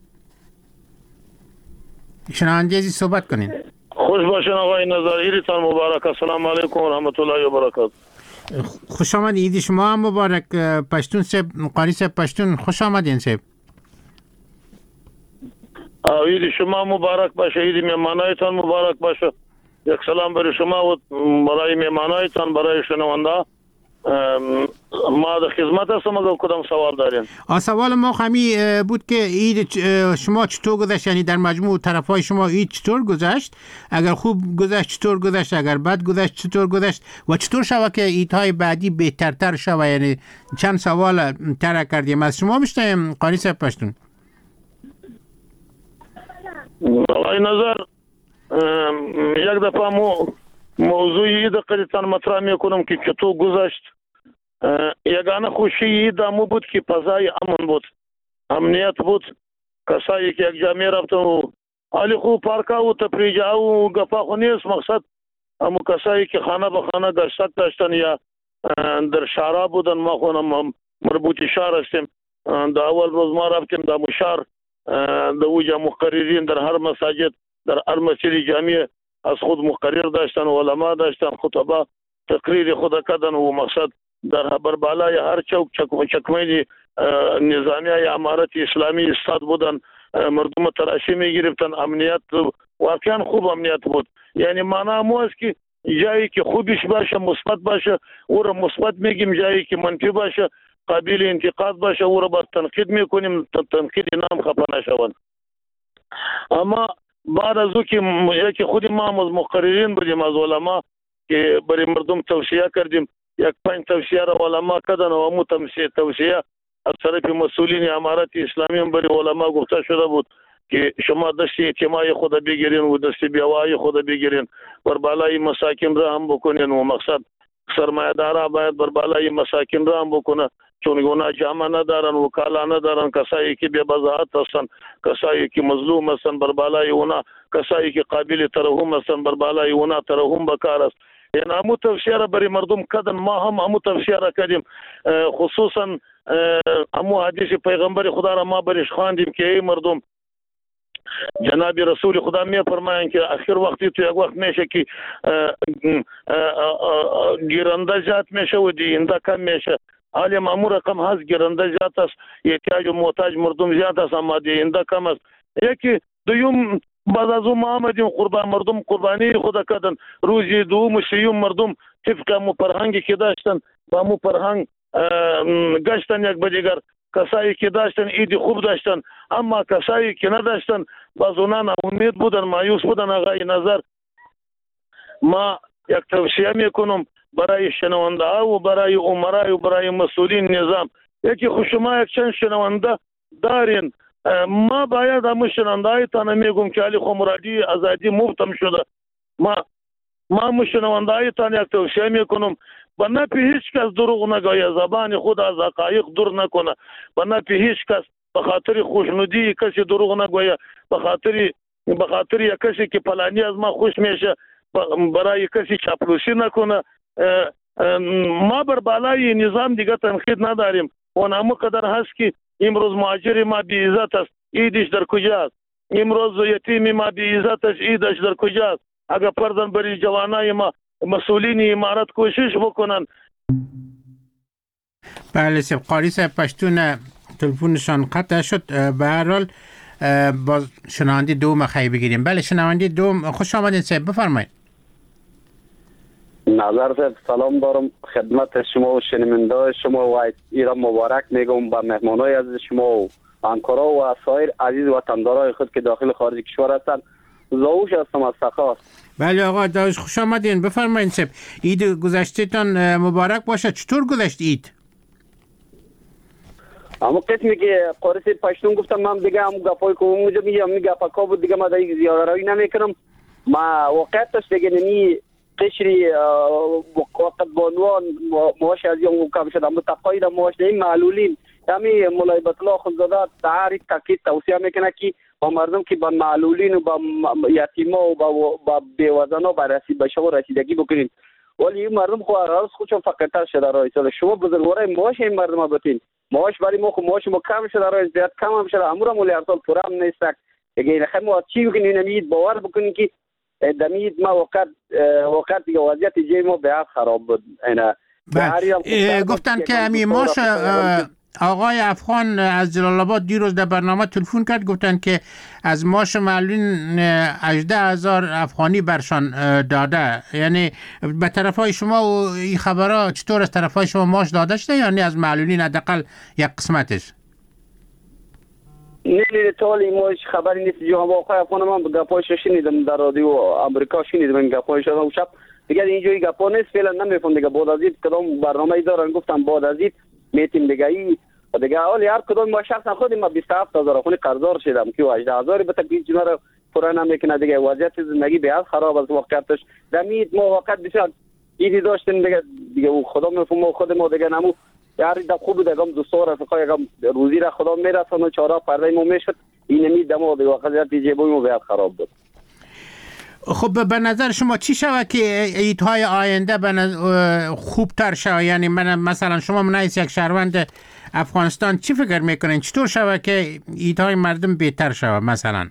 شنونده عزیز صحبت کنین. خوش باشین آقای نظر، عیدتان مبارک. السلام علیکم و رحمت الله و برکاته. خوش آمدید، عید شما هم مبارک. پشتون صاحب، قاری صاحب پشتون، خوش آمدین صاحب. عید شما مبارک باشه، عید مهمانایتان مبارک باشه. یک سلام برای شما و برای مهمانایتان، برای شنونده. ما در خدمت هستم. اگر کدام سوال دارین؟ سوال ما همی بود که عید شما چطور گذشت، یعنی در مجموع طرفای شما عید چطور گذشت؟ اگر خوب گذشت چطور گذشت؟ اگر بد گذشت چطور گذشت؟ و چطور شود که عیدهای بعدی بهترتر شود؟ یعنی چند سوال طرح کردیم. از شما میشنویم قاری صاحب پشتون. آقای نظر، یک دفعه مو موضوع عید قدرتان مطرح میکنم که چطور گذشت. یگانه خوشی عید همو بود که فضای امن بود، امنیت بود. کسایی که یک جامعه رفتن و حالی خوب پارکا و تفریجا و گفا خو نیست مقصد. همو کسایی که خانه به خانه گشت داشتن یا در شهرها بودن. ما خونم مربوطی شهر هستیم. در اول روز ما رفتیم در مشار، در اوجا مقررین در هر مساجد، در هر مسجد جامعه از خود مقرر داشتن و علما داشتن، خطبه تقریر خود کردن و مقصد در بربالای هر چوک چکمه نظامی امارت اسلامی استاد بودن. مردم تراشی می گرفتن. امنیت واقعا خوب امنیت بود. یعنی معنا مو است که جایی که خوبش باشه مثبت باشه او را مثبت میگیم، جایی که منفی باشه قابل انتقاد باشه او را با تنقید میکنیم، تنقید نام خفه نشون. اما بعد از او که یکی خود ما از مقررین بودیم، از علما که برای مردم توصیه کردیم، یک پنج توصیه را علما کردن و امو توصیه از طرف مسئولین امارت اسلامی هم برای علما گفته شده بود که شما دست اجتماعی خود بگیرین و دست بیوایی خود بگیرین، بر بالای مساکین را هم بکنین و مقصد سرمایه‌دارا باید بر بالای مساکین را هم بکنه، چون اونا جامعه ندارن، وکالا ندارن، کسایی که بی بضاعت هستن، کسایی که مظلوم هستن بر بالای اونا، کسایی که قابل ترحم هستن بر بالای اونا ترحم بکار است. یعنی همو توصیه را برای مردم کردن. ما هم همو توصیه را کردیم، خصوصا همو حدیث پیغمبر خدا را ما برش خواندیم که ای مردم، جناب رسول خدا می فرمایند که آخر وقتی تو یک وقت میشه که گیرنده زیاد میشه و دینده کم میشه. حالی مامور رقم هست، گیرنده زیاد است، احتیاج و محتاج مردم زیاد است، اما دینده کم است. یکی دوم بعد از اون ما آمدیم قربان مردم قربانی خدا کردن. روزی دوم سیوم مردم طبق مو فرهنگی که داشتن با مو فرهنگ گشتن یک به دیگر. کسایی که داشتن عید خوب داشتن، اما کسایی که نداشتن باز اونا امید بودن، مایوس بودن. آقای نظر، ما یک توصیه میکنم برای شنونده ها و برای عمرای و برای مسئولین نظام، یکی خود شما یک چند شنونده دارین، ما باید همه شنونده های تانه میگم که علی خمرادی ازادی مفتم شده. ما ما همه شنونده های تانه یک توصیه میکنم به نفع هیچ کس دروغ نگوید، زبان خود از حقایق دور نکنه، به نفع هیچ کس به خاطر خوشنودی کسی دروغ نگوید، به خاطر به خاطر یک کسی که فلانی از ما خوش میشه برای کسی چاپلوسی نکنه. ما بر بالای نظام دیگه تنقید نداریم. اون همه قدر هست که امروز مهاجر ما بی عزت است، ایدش در کجاست؟ امروز یتیم ما بی عزت است، ایدش در کجاست؟ اگر پردن بری جوانای ما مسئولین امارت کوشش بکنن. بله سب قاری صاحب پشتون تلفونشان قطع شد. به هر حال باز شنونده دوم خیلی بگیریم. بله شنونده دوم، خوش آمدین صاحب، بفرمایید. نظر صاحب سلام دارم خدمت شما و شنونده شما و ایران مبارک میگم به مهمانای از شما و همکارا و سایر عزیز وطندارای خود که داخل خارج کشور هستند. زاوش هستم از سخاست. بله آقا داوش خوش آمدین، بفرمایید صاحب. عید گذشته تان مبارک باشه. چطور گذشت عید؟ اما قسمی که قارس پشتون گفتم من دیگه هم گپای که اونجا میگم می گپا بود دیگه ما دیگه زیاده روی نمیکنم. ما واقعیتش دیگه نمی قشری وقت بانوان معاش از یوم کم شد، اما تقاید معاش این معلولین همی مولای بطلا خودزاده تعریف تاکید توصیه میکنه که با مردم که با معلولین و با یتیما و با بیوزنا بررسی بشه و رسیدگی بکنین. ولی این مردم خو راست خودشون فقیرتر شده رای سال شما بزرگوارای معاش این مردم بتین معاش برای ما خو معاش ما کم شده رای زیاد کم هم شده امور مولی ارسال پورا هم نیست. اگه این خیلی چی بکنین امید باور بکنین که دمید ما وقت وقت دیگه وضعیت جای ما به خراب بود. اینا گفتن که امی ماش آقای افغان از جلال آباد دیروز در برنامه تلفن کرد، گفتن که از ماش معلولین هجده هزار افغانی برشان داده. یعنی به طرفای شما و این خبرها چطور از طرفای شما ماش داده شده یعنی از معلولین حداقل یک قسمتش؟ نه نه تالی ماش خبری نیست. جو واقعا افغان من گپایش شنیدم در رادیو آمریکا شنیدم این گپایش و شب دیگه اینجوری گپا نیست فعلا نمیفهم دیگه. بعد از این کدام برنامه‌ای دارن گفتم بعد از این میتیم دیگه ای دیگه اولی هر کدوم ما شخصا خودم ما بیست و هفت هزار خونی قرضدار شدم که هجده هزار به تکلیف جنا رو پورا نمیکنه دیگه. وضعیت زندگی به خراب از واقعیتش دمید ما وقت بسیار ایدی داشتیم دیگه دیگه او خدا میفهمه خود ما دیگه نمو یاری دا خوب دیگه هم دوست داره فقط یکم روزی را خدا میرسونه و چهار پرده ما میشد این نمی دمو دیگه وضعیت جیبوی ما به خراب بود. خب به نظر شما چی شود که عیدهای آینده خوب تر شود؟ یعنی من مثلا شما منایس یک شهروند افغانستان چی فکر میکنین چطور شود که عیدهای مردم بهتر شود؟ مثلا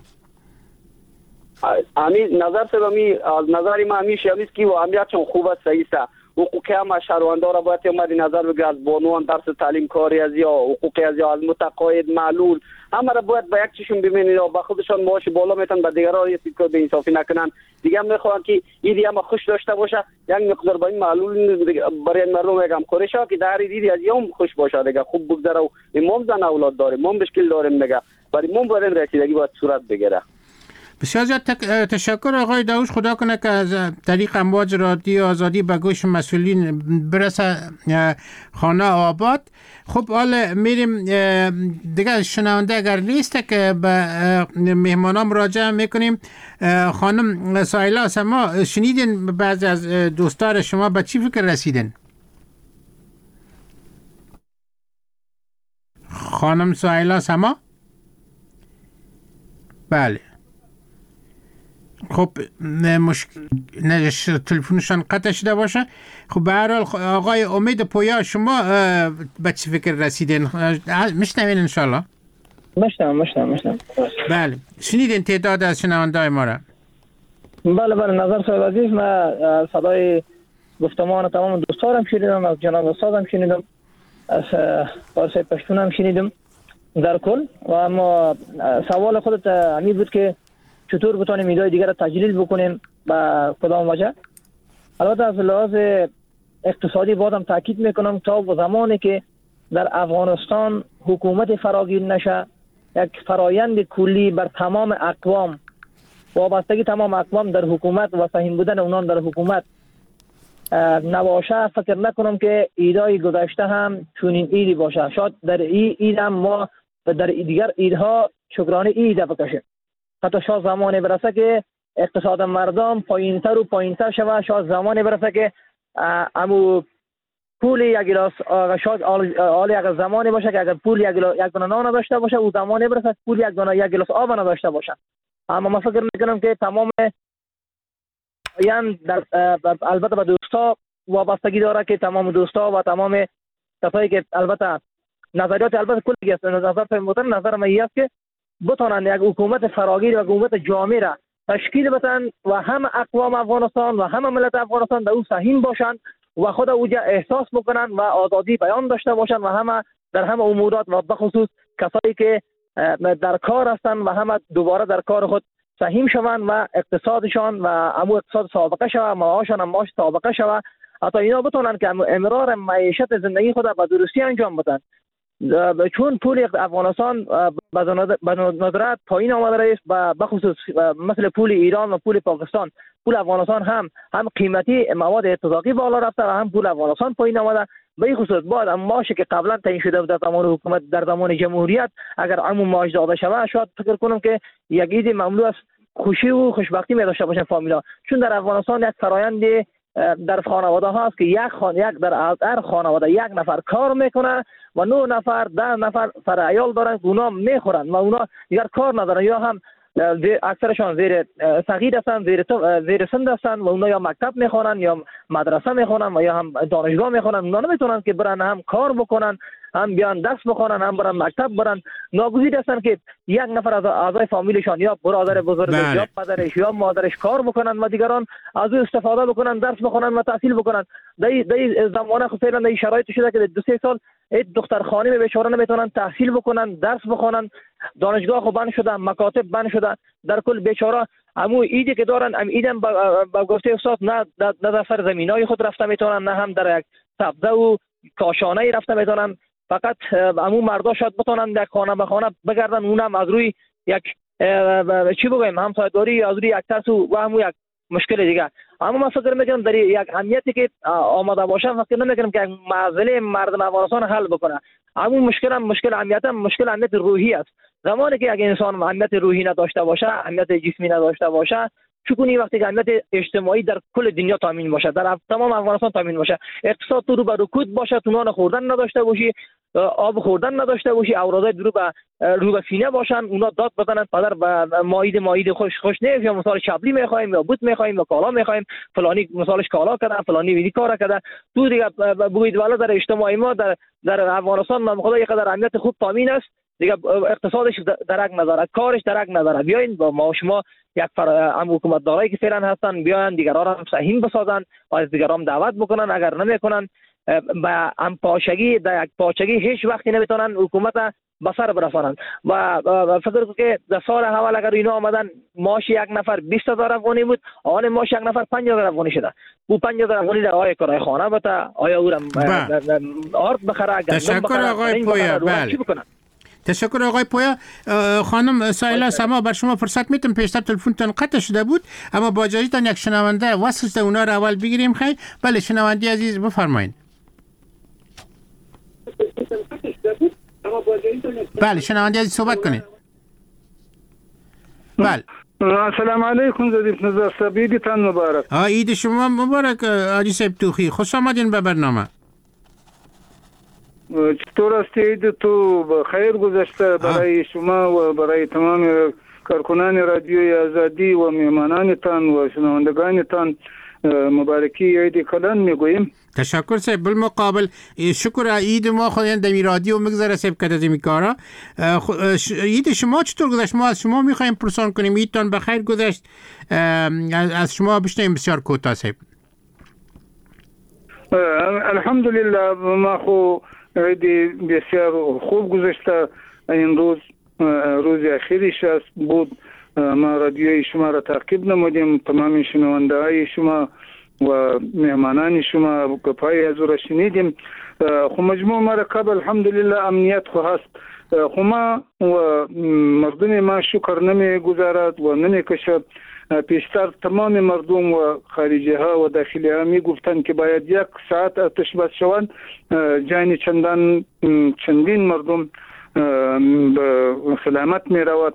امی نظر سر امی از نظری ما همیشه همیست که و امیت چون خوب است صحیح است. حقوقی هم شهروندان را باید مد نظر بگیرد از بانوان درس تعلیم کاری از یا حقوقی از یا از متقاعد معلول همه را باید با یک چیشون ببینید یا با خودشان معاش بالا میتن با دیگران یه سیکو به انصافی نکنن دیگه. هم میخوان که ایدی هم خوش داشته باشه یک مقدار با این معلول برای مردم یکم خورشا که در ایدی از یوم خوش باشه دیگه خوب بگذره و امام زن اولاد داره ما مشکل داریم دیگه برای ما باید رسیدگی باید صورت بگیره. بسیار زیاد تشکر آقای داوش. خدا کنه که از طریق امواج رادیو آزادی به گوش مسئولین برسه خانه آباد. خب حالا میریم دیگه شنونده اگر نیست که به مهمانان مراجعه میکنیم. خانم سایلا سما شنیدین بعضی از دوستان شما به چی فکر رسیدن؟ خانم سایلا سما بله خب مشکل تلفنشان قطع شده باشه. خب به هر حال آقای امید پویا شما به چی فکر رسیدین؟ میشنوین ان شاء الله؟ مشنوم مشنوم مشنوم بله شنیدین تعداد از شنونده‌های ما را؟ بله بله نظر صاحب عزیز من صدای گفتمان تمام دوستانم شنیدم، از جناب استادم شنیدم، از قارس پشتون هم شنیدم در کل. و اما سوال خودت همین بود که چطور بتونیم ایدای دیگر را تجلیل بکنیم با کدام وجه. البته از لحاظ اقتصادی بازم تاکید میکنم تا و زمانی که در افغانستان حکومت فراگیر نشه یک فرایند کلی بر تمام اقوام وابستگی تمام اقوام در حکومت و سهیم بودن اونان در حکومت نباشه فکر نکنم که ایدای گذشته هم چونین ایدی باشه. شاید در این اید هم ما در دیگر ایدها شکرانه ایده بکشیم حتی شاید زمانی برسه که اقتصاد مردم پایینتر و پایینتر شود، شاید زمانی برسه که امو پول یک گلاس شاید حال یک زمانی باشه که اگر پول یک گلاس یک دانه نان داشته باشه او زمانی برسه پول یک دانه یک گلاس آب نداشته باشه. اما من فکر میکنم که تمام یعنی در البته به دوستا وابستگی داره که تمام دوستا و تمام کسایی که البته نظریات البته کلی است، نظر محترم نظر من است که بتونن یک حکومت فراگیر و حکومت جامع را تشکیل بدن و هم اقوام افغانستان و هم ملت افغانستان در او سهیم باشند و خود اوجا احساس بکنن و آزادی بیان داشته باشند و همه در همه امورات و بخصوص کسایی که در کار هستند و همه دوباره در کار خود سهیم شوند و اقتصادشان و امو اقتصاد سابقه شوه، معاششان هم معاش سابقه شوه، حتی اینا بتونن که امرار معیشت زندگی خود به درستی انجام بدن. چون پول افغانستان به ندرت پایین آمده است و بخصوص مثل پول ایران و پول پاکستان، پول افغانستان هم هم قیمتی مواد اتفاقی بالا رفته و هم پول افغانستان پایین آمده. به این خصوص بعد معاشی که قبلا تعیین شده بود در زمان حکومت در زمان جمهوریت اگر عموم معاش داده شود شاید فکر کنم که یک عید مملو از خوشی و خوشبختی می داشته باشن فامیلا، چون در افغانستان یک فرایند در خانواده ها است که یک خان یک در هر خانواده یک نفر کار میکنه و نه نفر ده نفر سر عیال دارن که اونا میخورن و اونا دیگر کار ندارن یا هم اکثرشان زیر صغیر هستن، زیر زیر سن هستن و اونا یا مکتب میخوانن یا مدرسه میخوانن و یا هم دانشگاه میخوانن. اونا نمیتونن که برن هم کار بکنن هم بیان درس بخونن هم برن مکتب برن. ناگزیر هستن که یک نفر از اعضای فامیلشان یا برادر بزرگ یا پدرش یا مادرش کار بکنن و دیگران از او استفاده بکنن، درس بخونن و تحصیل بکنن. در این زمانه خب فعلا این شرایط شده که دو سه سال دختر خانم بیچاره نمیتونن تحصیل بکنن، درس بخونن، دانشگاه خو بند شده، مکاتب بند شده. در کل بیچاره همو ایدی که دارن ام ایدم با گفته استاد نه در سر زمینای خود رفته میتونن نه هم در یک سبزه و کاشانه رفته میتونن. فقط همو مردا شاید بتونن در خانه به خانه بگردن، اونم از روی یک چی بگویم همسایه‌داری از روی یک ترس و همو یک مشکل دیگه. اما من فکر میکنم در یک امنیتی که آماده باشه فکر نمیکنم که معضله مردم افغانستان حل بکنه. همون مشکل هم مشکل امنیت هم مشکل امنیت روحی است. زمانی که اگه انسان امنیت روحی نداشته باشه، امنیت جسمی نداشته باشه، چون وقتی که امنیت اجتماعی در کل دنیا تامین باشه، در تمام افغانستان تامین باشه، اقتصاد تو رو به رکود باشه، تو نان خوردن نداشته باشی، آب خوردن نداشته باشی، اورادای رو به رو به سینه باشن، اونا داد بزنن پدر به مایید مایید خوش خوش نه یا مثال شبلی میخوایم یا بوت میخوایم یا کالا میخوایم، فلانی مثالش کالا کردن، فلانی ویدی کار کرده. تو دیگه بگوید والا در اجتماعی ما در در افغانستان ما خدا یک قدر امنیت خوب تامین است، دیگه اقتصادش درک نداره، کارش درک نداره. بیاین با ما شما یک ام حکومت دارایی که فعلا هستن بیاین دیگران هم سهیم بسازن و از دیگران دعوت بکنن. اگر نمیکنن با ام پاشگی در یک پاشگی هیچ وقتی نمیتونن حکومت به سر برسانن. و فکر که در سال اول اگر اینا آمدن معاش یک نفر بیست هزار افغانی بود، آن معاش یک نفر پنج هزار افغانی شده. او پنج هزار افغانی در آیا کرای خانه بته، آیا او را آرد بخره، تشکر آقای پویا. بله تشکر آقای پویا. خانم سایلا سما بر شما فرصت میتم، پیشتر تلفنتون قطع شده بود اما با اجازهتان یک شنونده واسطه اونا رو اول بگیریم. خیر بله شنونده عزیز بفرمایید. بله شنونده عزیز صحبت کنید. بله السلام علیکم زدیف نظر صاحب، عیدتان مبارک. آه عید شما مبارک حاجی صاحب توخی، خوش آمدین به برنامه. چطور است عید تو؟ بخیر گذشته برای شما و برای تمام کارکنان رادیوی آزادی و میهمانانتان و شنوندگانتان مبارکی عید کلان میگوییم. تشکر صاحب. بالمقابل شکر عید ما خودین دمی رادیو مگذره صاحب کده دمی کارا. عید شما چطور گذشت؟ ما از شما میخوایم پرسان کنیم عیدتان بخیر گذشت، از شما بشنیم بسیار کوتاه صاحب. الحمدلله ما خو عید بسیار خوب گذشته. این روز روز اخیرش است بود، ما رادیوی شما را تعقیب نمودیم، تمام شنونده های شما و مهمانان شما گپای از را شنیدیم. خو مجموع ما را قبل الحمدلله امنیت خو هست، خو ما و مردم ما شکر نمی گذارد و نمی کشد. پیشتر تمام مردم و خارجی ها و داخلی ها می گفتند که باید یک ساعت آتش بس شوند، جان چندان چندین مردم به سلامت می رود.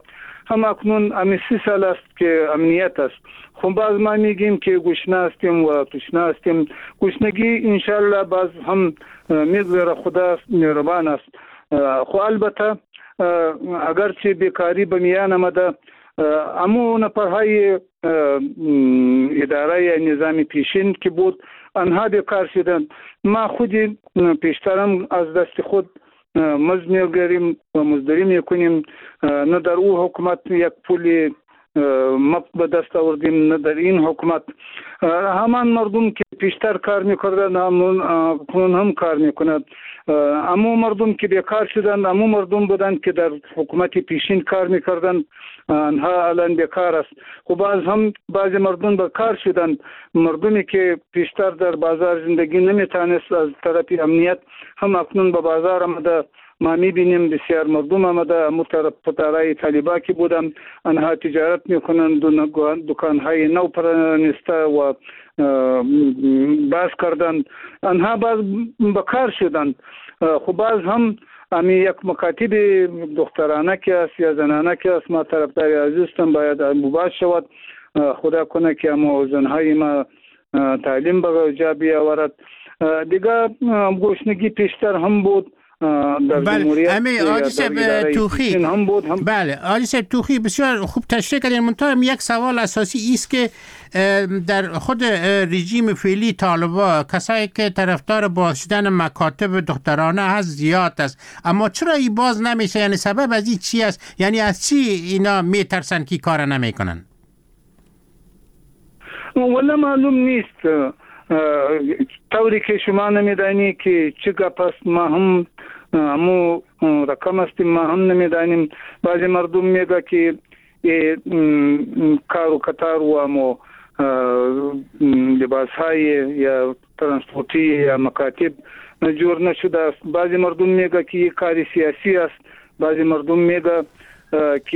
هم اکنون امی سی سال است که امنیت است. خب باز ما میگیم که گشنه هستیم و تشنه هستیم. گشنگی انشالله باز هم میگذره، خدا مهربان است. خو البته اگرچه بیکاری به میان آمده، امو نفرهای اداره نظام پیشین که بود آنها بیکار شدند. ما خودی پیشترم از دست خود مزد میگیریم و مزدوری میکنیم، نه در او حکومت یک پولی ما به دست آوردیم، نه در این حکومت. همان مردم که پیشتر کار میکردند همون هم کار میکنند. امو مردم که بیکار شدند امو مردم بودند که در حکومت پیشین کار میکردند، آنها الان بیکار است. خب باز هم بعضی مردم بیکار شدند، مردمی که پیشتر در بازار زندگی نمیتونست از طرف امنیت هم اکنون به بازار آمده. ما میبینیم بسیار مردم آمده، امو طرف پتارای طالبا که بودم آنها تجارت میکنند، دکانهای نو پرانسته و باز کردند، آنها باز بکار شدند. خب باز هم امی یک مکاتب دخترانه که است یا زنانه که است، ما طرفدار عزیزتم باید مباش شود. خدا کنه که امو زنهای ما تعلیم به جا بیاورد. دیگه گشنگی پیشتر هم بود. بله امی آجی صاحب توخی بله آجی صاحب توخی بسیار خوب تشریح کردین. منتها یک سوال اساسی ایست که در خود رژیم فعلی طالبا کسایی که طرفدار باز شدن مکاتب دخترانه هست زیاد است، اما چرا این باز نمیشه؟ یعنی سبب از این چی است؟ یعنی از چی اینا میترسن که کار نمیکنن؟ والله معلوم نیست. طوری که شما نمیدانی که چه گپ است، ما هم همو رقم هستیم، ما هم نمیدانیم. بعضی مردم میگه که کار و کتار و همو لباس های یا ترانسپورتی یا مکاتب جور نشده است. بعضی مردم میگه که این کار سیاسی است، بعضی مردم میگه که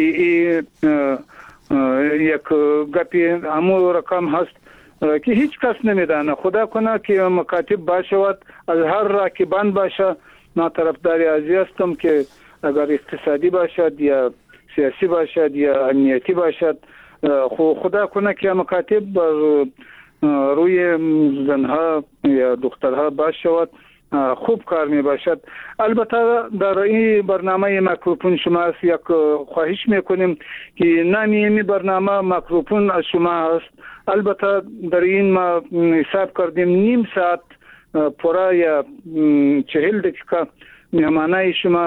یک گپی همو رقم هست که هیچ کس نمیدانه. خدا کنه که مکاتب باشد، از هر راکبان باشه. ما طرفدار عزیز هستم که اگر اقتصادی باشد یا سیاسی باشد یا امنیتی باشد، خدا کنه که مکاتب بر روی زنها یا دخترها باشد، خوب کار می باشد. البته در این برنامه مایکروفون شما یک خواهش میکنیم که نامی این برنامه مایکروفون از شما است. البته در این ما حساب کردیم نیم ساعت پورا یا چهل دقیقه مهمانای شما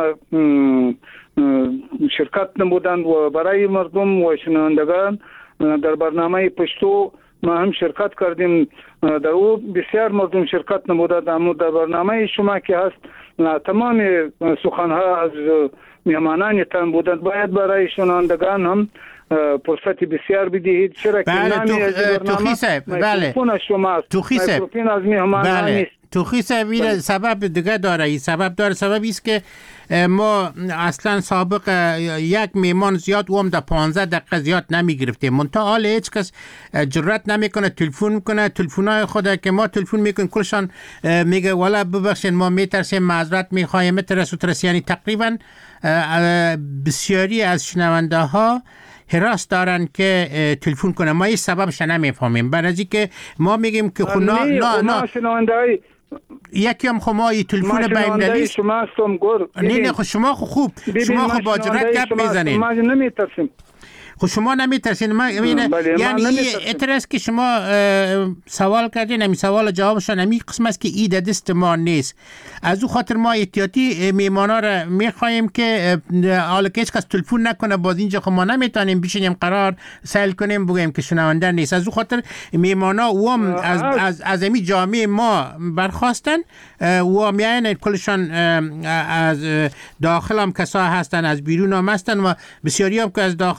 شرکت نمودند و برای مردم و شنوندگان در برنامه پشتو ما هم شرکت کردیم. در او بسیار مردم شرکت نمودند، اما در برنامه شما که هست تمام سخنها از مهمانان تان بودند. باید برای شنوندگان هم فرصتی بسیار بدهید. چرا که نامی از برنامه میکروفون شماست، میکروفون از مهمانان نیست. توخی صاحب سبب دیگه داره. این سبب داره سبب است که ما اصلا سابق یک میمان زیاد و هم در پانزده دقیقه زیاد نمی گرفتیم. منتها حال هیچ کس جرأت نمیکنه تلفن میکنه. تلفن‌های خود که ما تلفن میکنیم کلشان میگه والا ببخشید ما میترسیم، معذرت میخوایم، میترس و ترس. یعنی تقریبا بسیاری از شنونده ها حراس دارن که تلفن کنه. ما این سببش نمیفهمیم. برای که ما میگیم که خب نه نه نه یکی هم خمایی تلفن بایمدلیست شما هستم گر نه نه خب شما خوب شما خوب با جرأت گپ میزنین. ما نمیترسیم. خب شما نمیترسین. ما یعنی این اعتراض که شما سوال کردین، همین سوال جوابشان همین قسم است که این دست ما نیست. از او خاطر ما احتیاطی میمانا را میخوایم که حالا که هیچ کس تلفن نکنه. باز اینجا خب ما نمیتونیم بشینیم قرار سیل کنیم بگیم که شنونده نیست. از او خاطر میمانا و هم از از از همین جامعه ما برخواستن و میان کلشان از داخل هم کسا هستن، از بیرون هم هستن و بسیاری هم که از داخل تلفن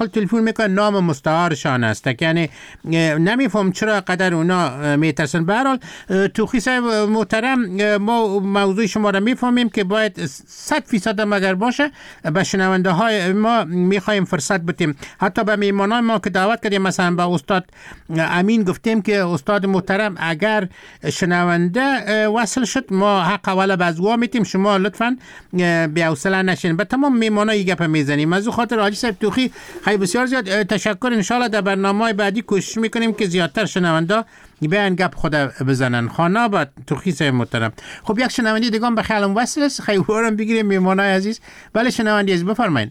میکنه نام مستعارشان است، یعنی نمیفهم چرا قدر اونا میترسن. به هر حال توخی صاحب محترم، ما موضوع شما را میفهمیم که باید صد فیصد مگر باشه. به شنونده های ما میخوایم فرصت بدیم، حتی به میمانان ما که دعوت کردیم، مثلا به استاد امین گفتیم که استاد محترم اگر شنونده وصل شد ما حق اول بزوا میتیم، شما لطفاً بی‌حوصله نشین. به تمام میمانای گپ میزنیم. از خاطر حاجی صاحب توخی خیلی بسیار زیاد تشکر. ان شاء الله در برنامه‌های بعدی کوشش میکنیم که زیادتر شنونده بیان گپ خود بزنن. خانه با توخی صاحب محترم. خب یک شنونده دیگه به خیالم وصل است، خیلی وارم بگیریم میمانای عزیز. بله شنونده عزیز بفرمایید.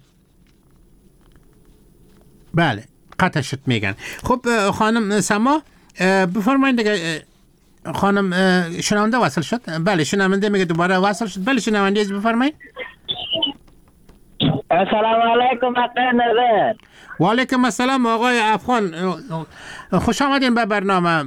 بله قطع شد میگن. خب خانم سما بفرمایید دیگه. خانم شنونده وصل شد؟ بله شنونده میگه دوباره وصل شد. بله شنونده عزیز بفرمایید. السلام علیکم آقای نظر. و علیکم السلام آقای افغان، خوش آمدین به برنامه.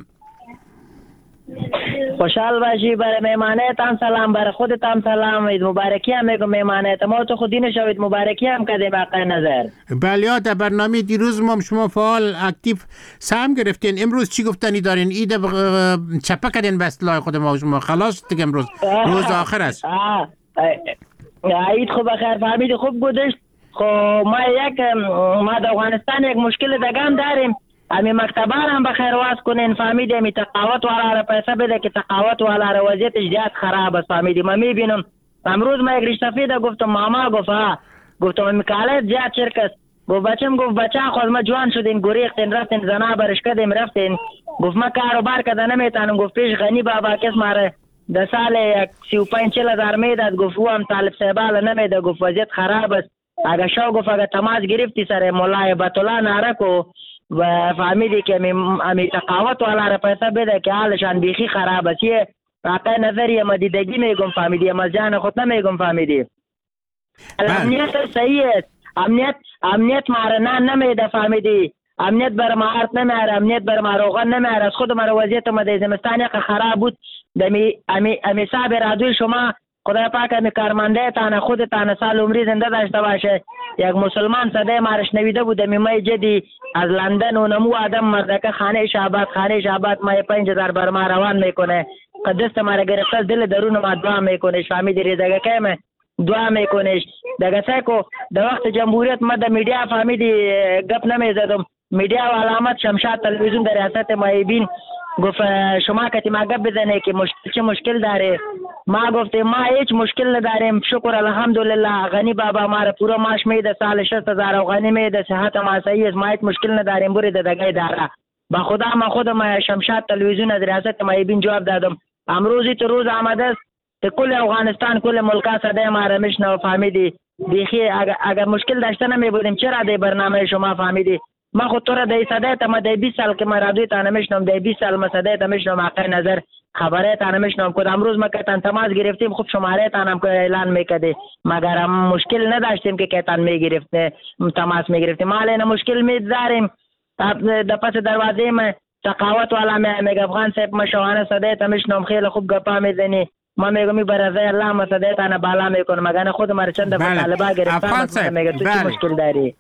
خوشحال باشی. برای میمانتان سلام، برای خودتان سلام، عید مبارکی هم میگم میمانت ما تو خودین شوید مبارکی هم کردیم آقای نظر. بله در برنامه دیروز ما شما فعال اکتیو سهم گرفتین. امروز چی گفتنی دارین؟ عید چپه کردین به اصطلاح خود ما شما خلاص دیگه امروز روز آخر است. عید خوب بخیر فهمید خوب گذشت. خب ما یک ما در افغانستان یک مشکل دیگه هم داریم. امی مکتبان هم بخیر واس کنین فهمیدی. امی تقاوت والا را پیسه بده که تقاوت والا را وضعیتش زیاد خراب است فهمیدی. ما میبینم امروز ما یک ریشتفیده گفتم ماما گفت ها گفتم امی کالت زیاد چرک است. گفت بچم گفت بچه خود ما جوان شدین گریختین رفتین زنا برش کدیم رفتین. گفت ما کاروبار کده نمیتانم. گفت پیش غنی بابا کس ماره ده سال یک سی و پنج چل هزار میداد. گفت او هم طالب صاحبال نمیده. گفت وضعیت خراب است. اگه شو گفت اگه تماس گرفتی سر مولای بطلا نارکو و فهمیدی که امی تقاوت والا را پیسه بده که حالشان بیخی خراب است. یه واقع نظریه ما دیدگی میگم فهمیدی، ما جان خود نمیگم فهمیدی. امنیت صحیح است. امنیت امنیت مارنان نمیده فهمیدی. امنیت بر ما عرض نمیاره، امنیت بر ما روغن نمیاره. از خود ما وضعیت ما در زمستان یک خراب بود. دمی امی امی صاحب رادیو شما خدای پاک امی کارمنده تانه خود تانه سال عمری زنده داشته باشه. یک مسلمان صدای مارش نویده بود می مای جدی از لندن و نمو آدم مردکه خانه شعبات خانه شعبات مای پنج هزار بر ما روان میکنه. قدست ما گرفته دل درون ما دعا میکنه فهمیدی ریزگه کمه دعا میکنه. دغه سکو د وخت جمهوریت ما د میډیا فهمیدی گپ نمیزدم. میډیا و علامت شمشاد تلویزیون در ریاست مایبین گفت شما کتی ما گپ بزنه که مشکل چه مشکل داره. ما گفتیم ما هیچ مشکل نداریم شکر الحمدلله. غنی بابا ما را پورا ماش میده سال شصت هزار و غنی میده صحت ما صحیح است. ما هیچ مشکل نداریم برید دگای داره. با خدا ما خود ما شمشاد تلویزیون از ریاست مایبین جواب دادم. امروزی تو روز آمده است کل افغانستان کل ملکا صدای ما را میشنو فهمیدی. بیخی اگر, اگر مشکل داشته نمی بودیم چرا دی برنامه شما فهمیدی. ما خود تو را دی صدای تا ما دی بیست سال که ما رادیو تا نمیشنم دی بیست سال ما صدای تا میشنم آقای نظر خبره تا نمیشنم. کد امروز ما که تن تماس گرفتیم خوب شماره تا هم که اعلان میکردی مگر هم مشکل نداشتیم که که تن میگرفته تماس میگرفتیم. ما الان مشکل میداریم در پس دروازه ما تقاوت والا میگه افغان صاحب ما شوانه صدای تا میشنم خیلی خوب گپا میزنی. ما میگم می برای الله ما صدای تا بالا میکنم مگر خود ما چند دفعه طالبا گرفتم میگه تو چی مشکل داری.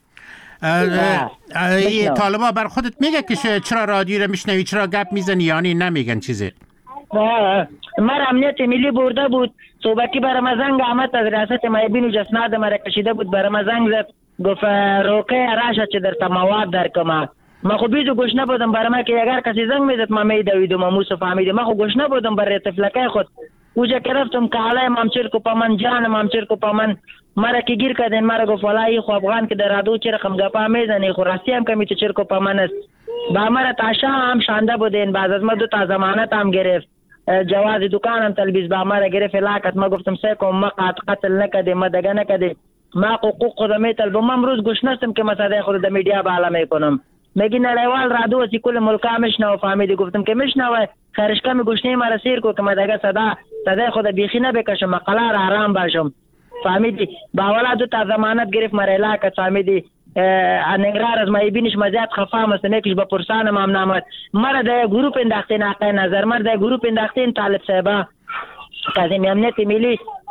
این طالبا بر خودت میگه که چرا رادیو رو میشنوی چرا گپ میزنی یعنی نمیگن چیزی. مر امنیت ملی برده بود صوبتی برای مزنگ آمد از ریاست مایبین و جسناد مرا کشیده بود برای مزنگ زد گفت روکه راشه چه در تمواد در کما. ما خو بیزو گوش نبودم برای ما که اگر کسی زنگ میزد ما میدویدم ما موسو فهمیدم. ما خو گوش نبودم برای تفلکه خود اوجا کرفتم کاله مامچر کو پمن جان مامچر کو پمن مرا کی گیر کردن مرا گفت والله خو افغان که در رادیو چر رقم گپا میزنی خو راستی هم کمی چر کو پمن است. با مرا تاشا هم شانده بودین بعد از ما دو تا ضمانت هم گرفت جواز دکانم تلبیس با مرا گرفت لاکت. ما گفتم سه کوم ما قتل نکدی ما دغه نکدی ما حقوق خودم طلب. ما امروز گوش نستم که مساده خود د میډیا بالا میکنم. میگی نړیوال رادیو چې کل ملکا مشنو فهمیدی. گفتم که مشنو خرج کمی گوشنی مرا سیر کو که ما دغه صدا صدا خود بیخی نه بکشم مقلار آرام باشم فهمیدی. با ولا دو تا ضمانت گرفت مرا لاکت فهمیدی. انگرار از مایبینش مزیت خفا مسته کش با پرسان مام نامت مرا د گروپ انداختین آقای نظر مرا د گروپ انداختین طالب صاحبا قاسم امنیت ملی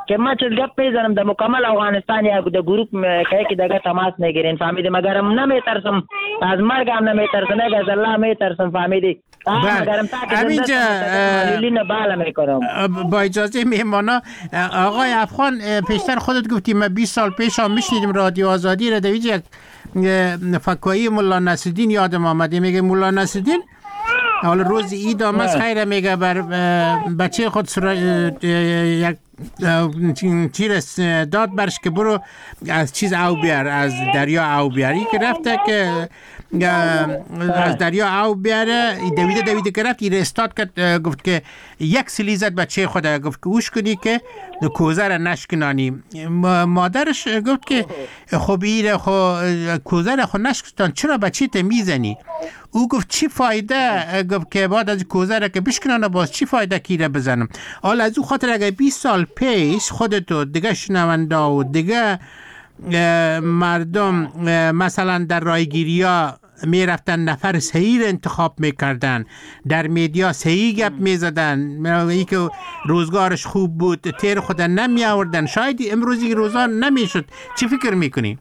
که ما چیز گپ میزنم در مکمل افغانستان یا در گروپ که که دیگه تماس نگیرین فهمیدی، مگر نمیترسم از مرگ هم نمیترسم، نه از الله میترسم فهمیدی. مگر همینجا لیلی بالا میکنم. با اجازه مهمانا آقای افغان، پیشتر خودت گفتی ما بیست سال پیش هم میشنیدیم رادیو آزادی را، دویج یک فکایی مولا نصرالدین یادم آمده، میگه مولا نصرالدین حالا روز عید هم از خیره میگه بر بچه خود سر... یک چیز داد برش که برو از چیز او بیار، از دریا او بیاری که رفته که از دریا او بیاره، دویده دویده که رفت، این استاد کرد، گفت که یک سلی زد بچه خود، گفت که اوش کنی که کوزه را نشکنانی. مادرش گفت که خب این خو کوزه را خو نشکنان چرا بچه تا میزنی؟ او گفت چی فایده؟ گفت که بعد از کوزه را که بشکنانه باز چی فایده کی را بزنم؟ حالا از او خاطر اگه بیست سال پیش خودتو دیگه شنونده و دیگه مردم مثلا در رایگیری ها می رفتن نفر صحیح انتخاب می کردن، در میدیا صحیح گپ می زدن، ای که روزگارش خوب بود تیر خود نمی آوردن، شاید امروزی روزان نمی شد. چی فکر می کنی؟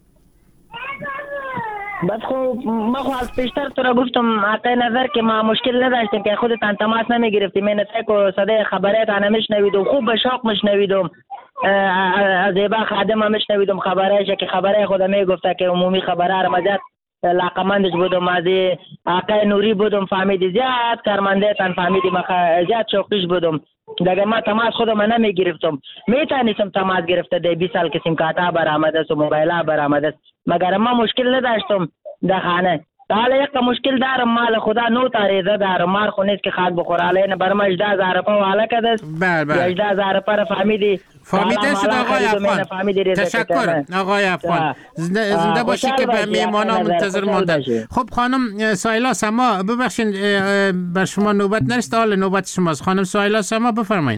بس خب ما خو از پیشتر تو را گفتم حتی نظر که ما مشکل نداشتیم که خودتان تماس نمی گرفتیم، من تک صدای خبرات انا مشنویدم، خوب به شوق مشنویدم، از زیبا خادم هم مشنویدم خبرایش که خبرای خود می گفته که عمومی خبرها را مزد لاقمندش بودم، از آقای نوری بودم فهمیدی، زیاد کارمنده تن فهمیدی، ما زیاد شوقیش بودم دیگه. ما تماس خودم نمی گرفتم، میتونستم تماس گرفته ده بیست سال که سیم کارت برآمده است و موبایل ها برآمده است، مگر ما مشکل نداشتم در خانه. حالا یک مشکل دارم، مال خدا نو تاریزه دارم، مار خو نیست که خاک بخوره، حالا این برام هجده هزار روپا حالا کده است، هجده هزار روپا را فهمیدی فهمیده شد آقای افغان. تشکر آقای افغان، زنده باشی که به میمانا منتظر ماندن. خب خانم سایلا سما، ببخشید بر شما نوبت نرسید، حال نوبت شماست. خانم سایلا سما بفرمایید.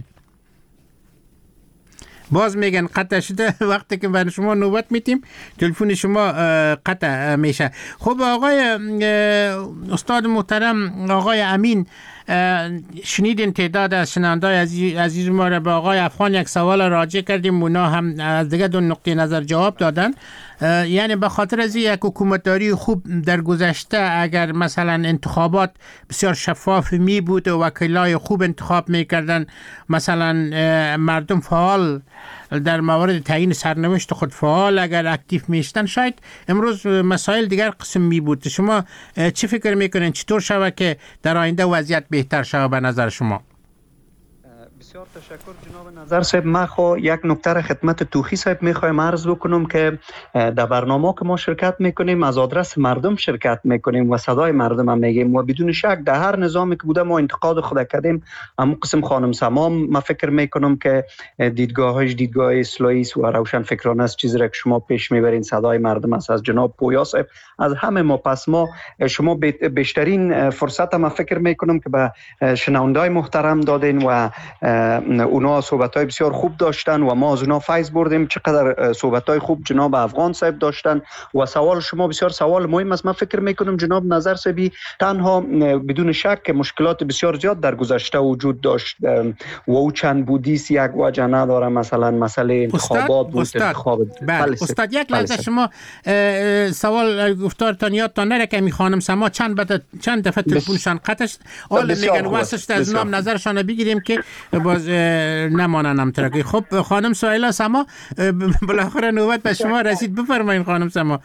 باز میگن قطع شده، وقتی که بر شما نوبت میتیم تلفن شما قطع میشه. خب آقای استاد محترم آقای امین، شنیدین تعداد از شنونده‌های عزیز ما را. به آقای افغان یک سوال راجع کردیم، اونا هم از دیگه دو نقطه نظر جواب دادن. یعنی به خاطر از یک حکومتداری خوب در گذشته، اگر مثلا انتخابات بسیار شفاف می بود و وکلای خوب انتخاب می کردن، مثلا مردم فعال در مورد تعیین سرنوشت خود فعال اگر اکتیو میشتن، شاید امروز مسائل دیگر قسم می بود. شما چی فکر میکنین چطور شود که در آینده وضعیت بهتر شود به نظر شما؟ بسیار تشکر جناب نظر صاحب. ما خو یک نکته را خدمت توخی صاحب میخوایم عرض بکنم که در برنامه که ما شرکت میکنیم از آدرس مردم شرکت میکنیم و صدای مردم هم میگیم و بدون شک در هر نظامی که بوده ما انتقاد خود کردیم. اما قسم خانم سما ما فکر میکنم که دیدگاهش دیدگاه اصلاحی و روشن فکرانه است، چیزی را که شما پیش میبرین صدای مردم است. از جناب پویا صاحب از همه ما پس ما شما بیشترین فرصت ما فکر میکنم که به شنوندای محترم دادین و اونا صحبت‌های بسیار خوب داشتن و ما از اونا فیض بردیم. چقدر صحبت‌های خوب جناب افغان صاحب داشتن و سوال شما بسیار سوال مهم است. من فکر می‌کنم جناب نظر صاحبی تنها بدون شک مشکلات بسیار زیاد در گذشته وجود داشت و او چند بودیس یک وجه نداره، مثلا مسئله انتخابات بود. استاد انتخاب بله استاد یک لحظه شما سوال گفتارتان یادتان نره که می خانم سما چند بعد چند دفعه تلفنشان قطع شد، حالا میگن واسه از نام نظرشان بگیریم که باز نمانن هم ترکی. خب خانم سایلا سما بالاخره نوبت به شما رسید، بفرمایید خانم سما.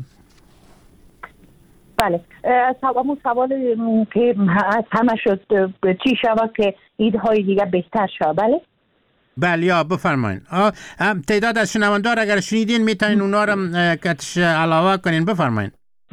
بله همون سوال که از همه شد چی شود که ایدهای دیگه بهتر شود. بله بله یا بفرمایید. تعداد از شنوندار اگر شنیدین میتونین اونا رو کتش علاوه کنین، بفرمایید.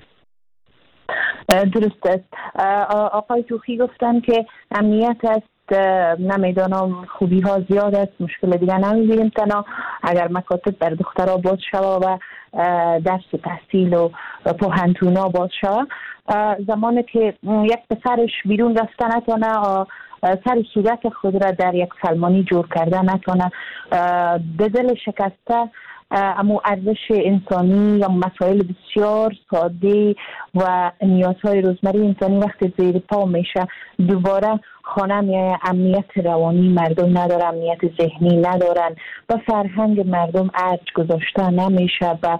درست است. آقای توخی گفتن که امنیت است، نمیدانم خوبی ها زیاد است، مشکل دیگه نمیبینیم. تنها اگر مکاتب بر دخترها باز شود و درس تحصیل و پوهنتونا باز شود، زمانی که یک پسرش بیرون رفته نتونه، سر صورت خود را در یک سلمانی جور کرده نتونه، به دل شکسته اما ارزش انسانی یا مسائل بسیار ساده و نیازهای روزمره انسانی وقتی زیر پا میشه دوباره خانه میایه، امنیت روانی مردم نداره، امنیت ذهنی ندارن و فرهنگ مردم ارج گذاشته نمیشه و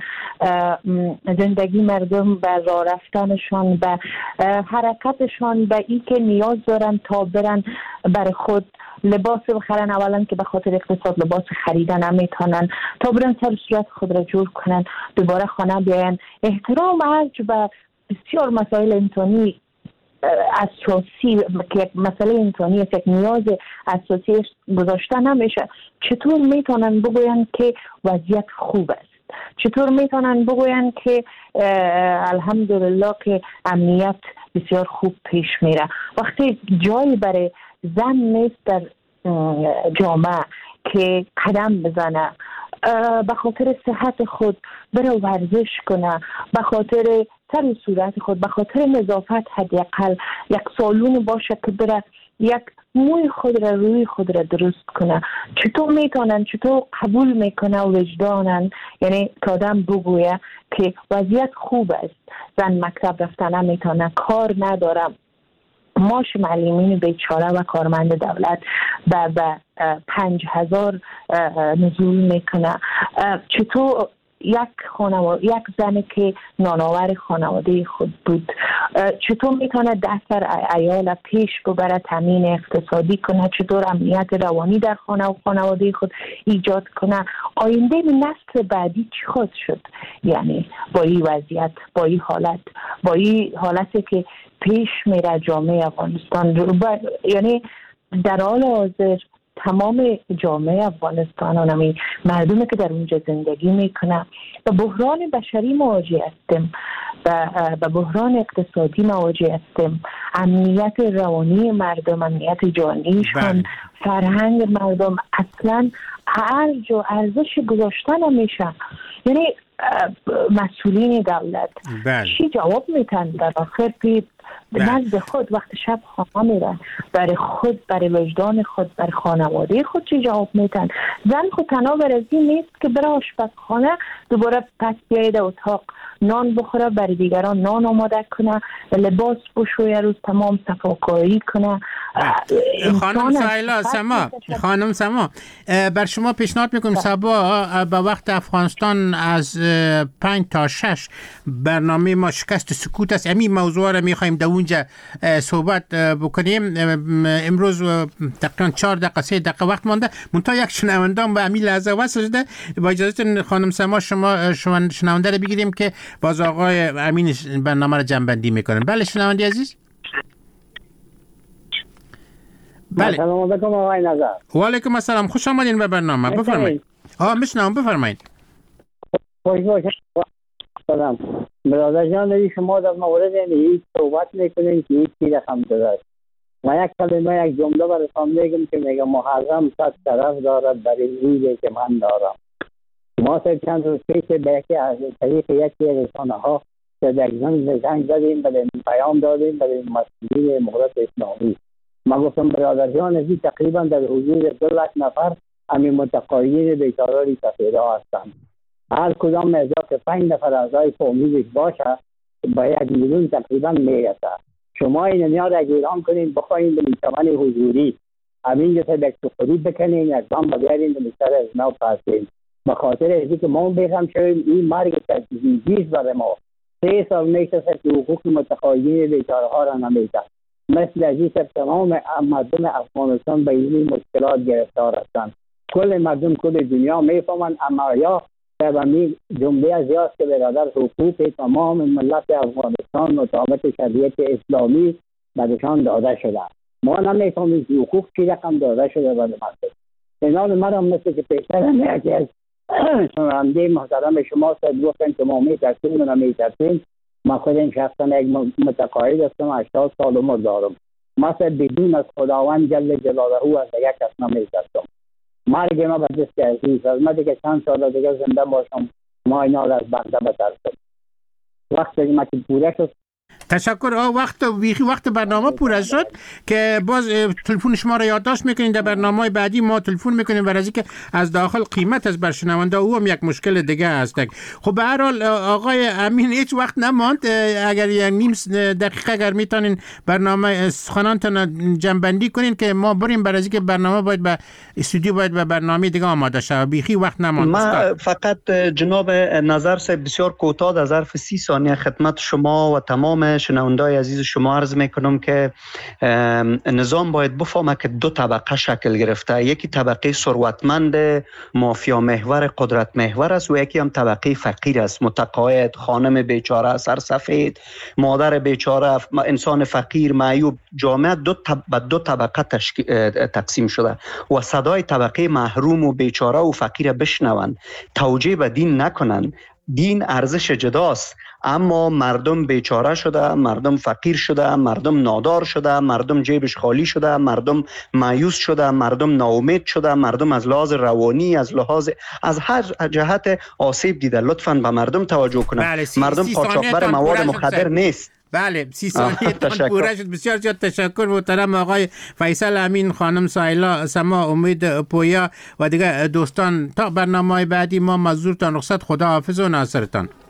زندگی مردم به راه رفتنشان به حرکتشان به این که نیاز دارن تا برن برای خود لباس بخرن، اولا که به خاطر اقتصاد لباس خریدن نمیتونن، تا برن سر صورت خود را جور کنن دوباره خانه بیاین. احترام ارج و بسیار مسائل انسانی اساسی که مسئله انسانی است، یک نیاز اساسی گذاشته نمیشه. چطور میتونن بگوین که وضعیت خوب است؟ چطور میتونن بگوین که الحمدلله که امنیت بسیار خوب پیش میره وقتی جایی برای زن نیست در جامعه که قدم بزنه، به خاطر صحت خود بره ورزش کنه، به خاطر سر صورت خود، به خاطر نظافت حداقل یک سالون باشه که بره یک موی خود را روی خود را درست کنه. چطور میتونن، چطور قبول میکنه و وجدانن، یعنی که آدم بگویه که وضعیت خوب است، زن مکتب رفتن نمیتونه، کار ندارم، معاش معلمین بیچاره و کارمند دولت به به پنج هزار نزول میکنه. چطور یک خانواده، یک زنی که نانآور خانواده خود بود چطور میتونه دست در عیال پیش ببره، تامین اقتصادی کنه، چطور امنیت روانی در خانه و خانواده خود ایجاد کنه؟ آینده نسل بعدی چی خواهد شد؟ یعنی با این وضعیت، با این حالت، با این حالتی که پیش میره جامعه افغانستان، یعنی در حال حاضر تمام جامعه افغانستان و نمی مردمی که در اونجا زندگی میکنه و بحران بشری مواجه هستیم و با بحران اقتصادی مواجه هستیم. امنیت روانی مردم، امنیت جانیشون، فرهنگ مردم اصلا ارج و ارزش گذاشته نمیشه. یعنی مسئولین دولت چی جواب میتن در آخر پی نزد خود وقت شب خانه میرن، برای خود، برای وجدان خود، برای خانواده خود چی جواب میتن؟ زن خود تنها برزی نیست که برای آشپزخانه دوباره پس بیاید اتاق نان بخوره، برای دیگران نان آماده کنه، لباس بشویه، روز تمام صفاکاری کنه. خانم سایلا سما خانم سما بر شما پیشنهاد میکنم صبا به وقت افغانستان از پنج تا شش برنامه ما شکست سکوت است، همین موضوع را میخوایم در اونجا صحبت بکنیم. امروز تقریبا چهار دقیقه سه دقیقه وقت مانده، منتها یک شنوندان به همین لحظه وصل شده. با اجازه خانم سما شما شنونده رو بگیریم که باز آقای امین برنامه رو جنبندی میکنن. بله شنونده عزیز. بله. سلام علیکم آقای نظر. و علیکم السلام، خوش آمدین به برنامه. بفرمایید. آه میشنوم، بفرمایید. خوش باشید. سلام. برادر جان، شما در مورد این صحبت میکنین که این چی رقم داره. من یک کلمه یک جمله براتون میگم که میگم محرم صد طرف دارد برای عیدی که من دارم. ما سه چند روز پیش به یکی از طریق یکی رسانه ها در زنگ زدیم، به پیام دادیم به مسئولین مهرت اسلامی. ما گفتم برادر جان، از تقریبا در حضور دو لک نفر همین متقاعدین بیچاره سفیرها هستند. هر کدام از که پنج نفر اعضای فامیلش باشه با یک میلیون تقریبا میرسه. شما این نیاز اگه اعلام کنین بخواین به میتوان حضوری همین جسد یک سخوری بکنین، اقدام بگیرین به میتر از نو پاسین. به خاطر ازی که ما بخم شویم این مرگ تجدیدیست برای ما سه سال میشه که حقوق متقاعدین بیچاره ها را نمیده. مثل ازی که تمام مردم افغانستان به این مشکلات گرفتار هستند. کل مردم کل دنیا میفهمند، اما یا تمامی جمله از یاست که برادر حقوق تمام ملت افغانستان مطابق شریعت اسلامی برشان داده شده. ما نمیفهمیم که حقوق چی رقم داده شده برای مردم. اینال مرا مثل که پیشتر یکی از شنونده محترم شما سید گفتن که ما میترسیم و نمیترسیم. ما خودم شخصا یک متقاعد هستم، هشتاد سال عمر دارم. ما بدون از خداوند جل جلاله او از یک کس نمیترسم. مرگ ما به دست عزیز از ما دیگه چند سال دیگه زنده باشم، ما اینا از بنده بترسم. وقتی ما که پوره شد تشکر. آه وقت ویخی وقت برنامه پور شد که باز تلفن شما را یادداشت میکنین در برنامه بعدی ما تلفن میکنیم برای اینکه از داخل قیمت از برشنونده او هم یک مشکل دیگه هست. خب به هر حال آقای امین هیچ وقت نماند، اگر یک نیم دقیقه اگر میتونین برنامه سخنانتون جنبندی کنین که ما بریم برای اینکه برنامه باید به استودیو باید به برنامه دیگه آماده شه. بیخی وقت نماند. ما فقط جناب نظر صاحب بسیار کوتاه در ظرف سی ثانیه خدمت شما و تمام شنوندای عزیز شما عرض میکنم که نظام باید بفهمه که دو طبقه شکل گرفته. یکی طبقه ثروتمند مافیا محور قدرت محور است و یکی هم طبقه فقیر است، متقاعد، خانم بیچاره، سرسفید، مادر بیچاره، انسان فقیر معیوب. جامعه دو طب... دو طبقه تشک... تقسیم شده و صدای طبقه محروم و بیچاره و فقیر بشنون، توجیه به دین نکنن. دین ارزش جداست، اما مردم بیچاره شده، مردم فقیر شده، مردم نادار شده، مردم جیبش خالی شده، مردم مایوس شده، مردم ناامید شده، مردم از لحاظ روانی، از لحاظ از هر جهت آسیب دیده. لطفاً به مردم توجه کنند. بله، سی... مردم قاچاقبر مواد مخدر نیست. بله، سی ثانیه تان پوره شد. بسیار زیاد تشکر محترم آقای فیصل امین، خانم سایلا سما، امید پویا و دیگه دوستان. تا برنامه بعدی ما مزدورتان رخصت. خدا حافظ و ناصرتان.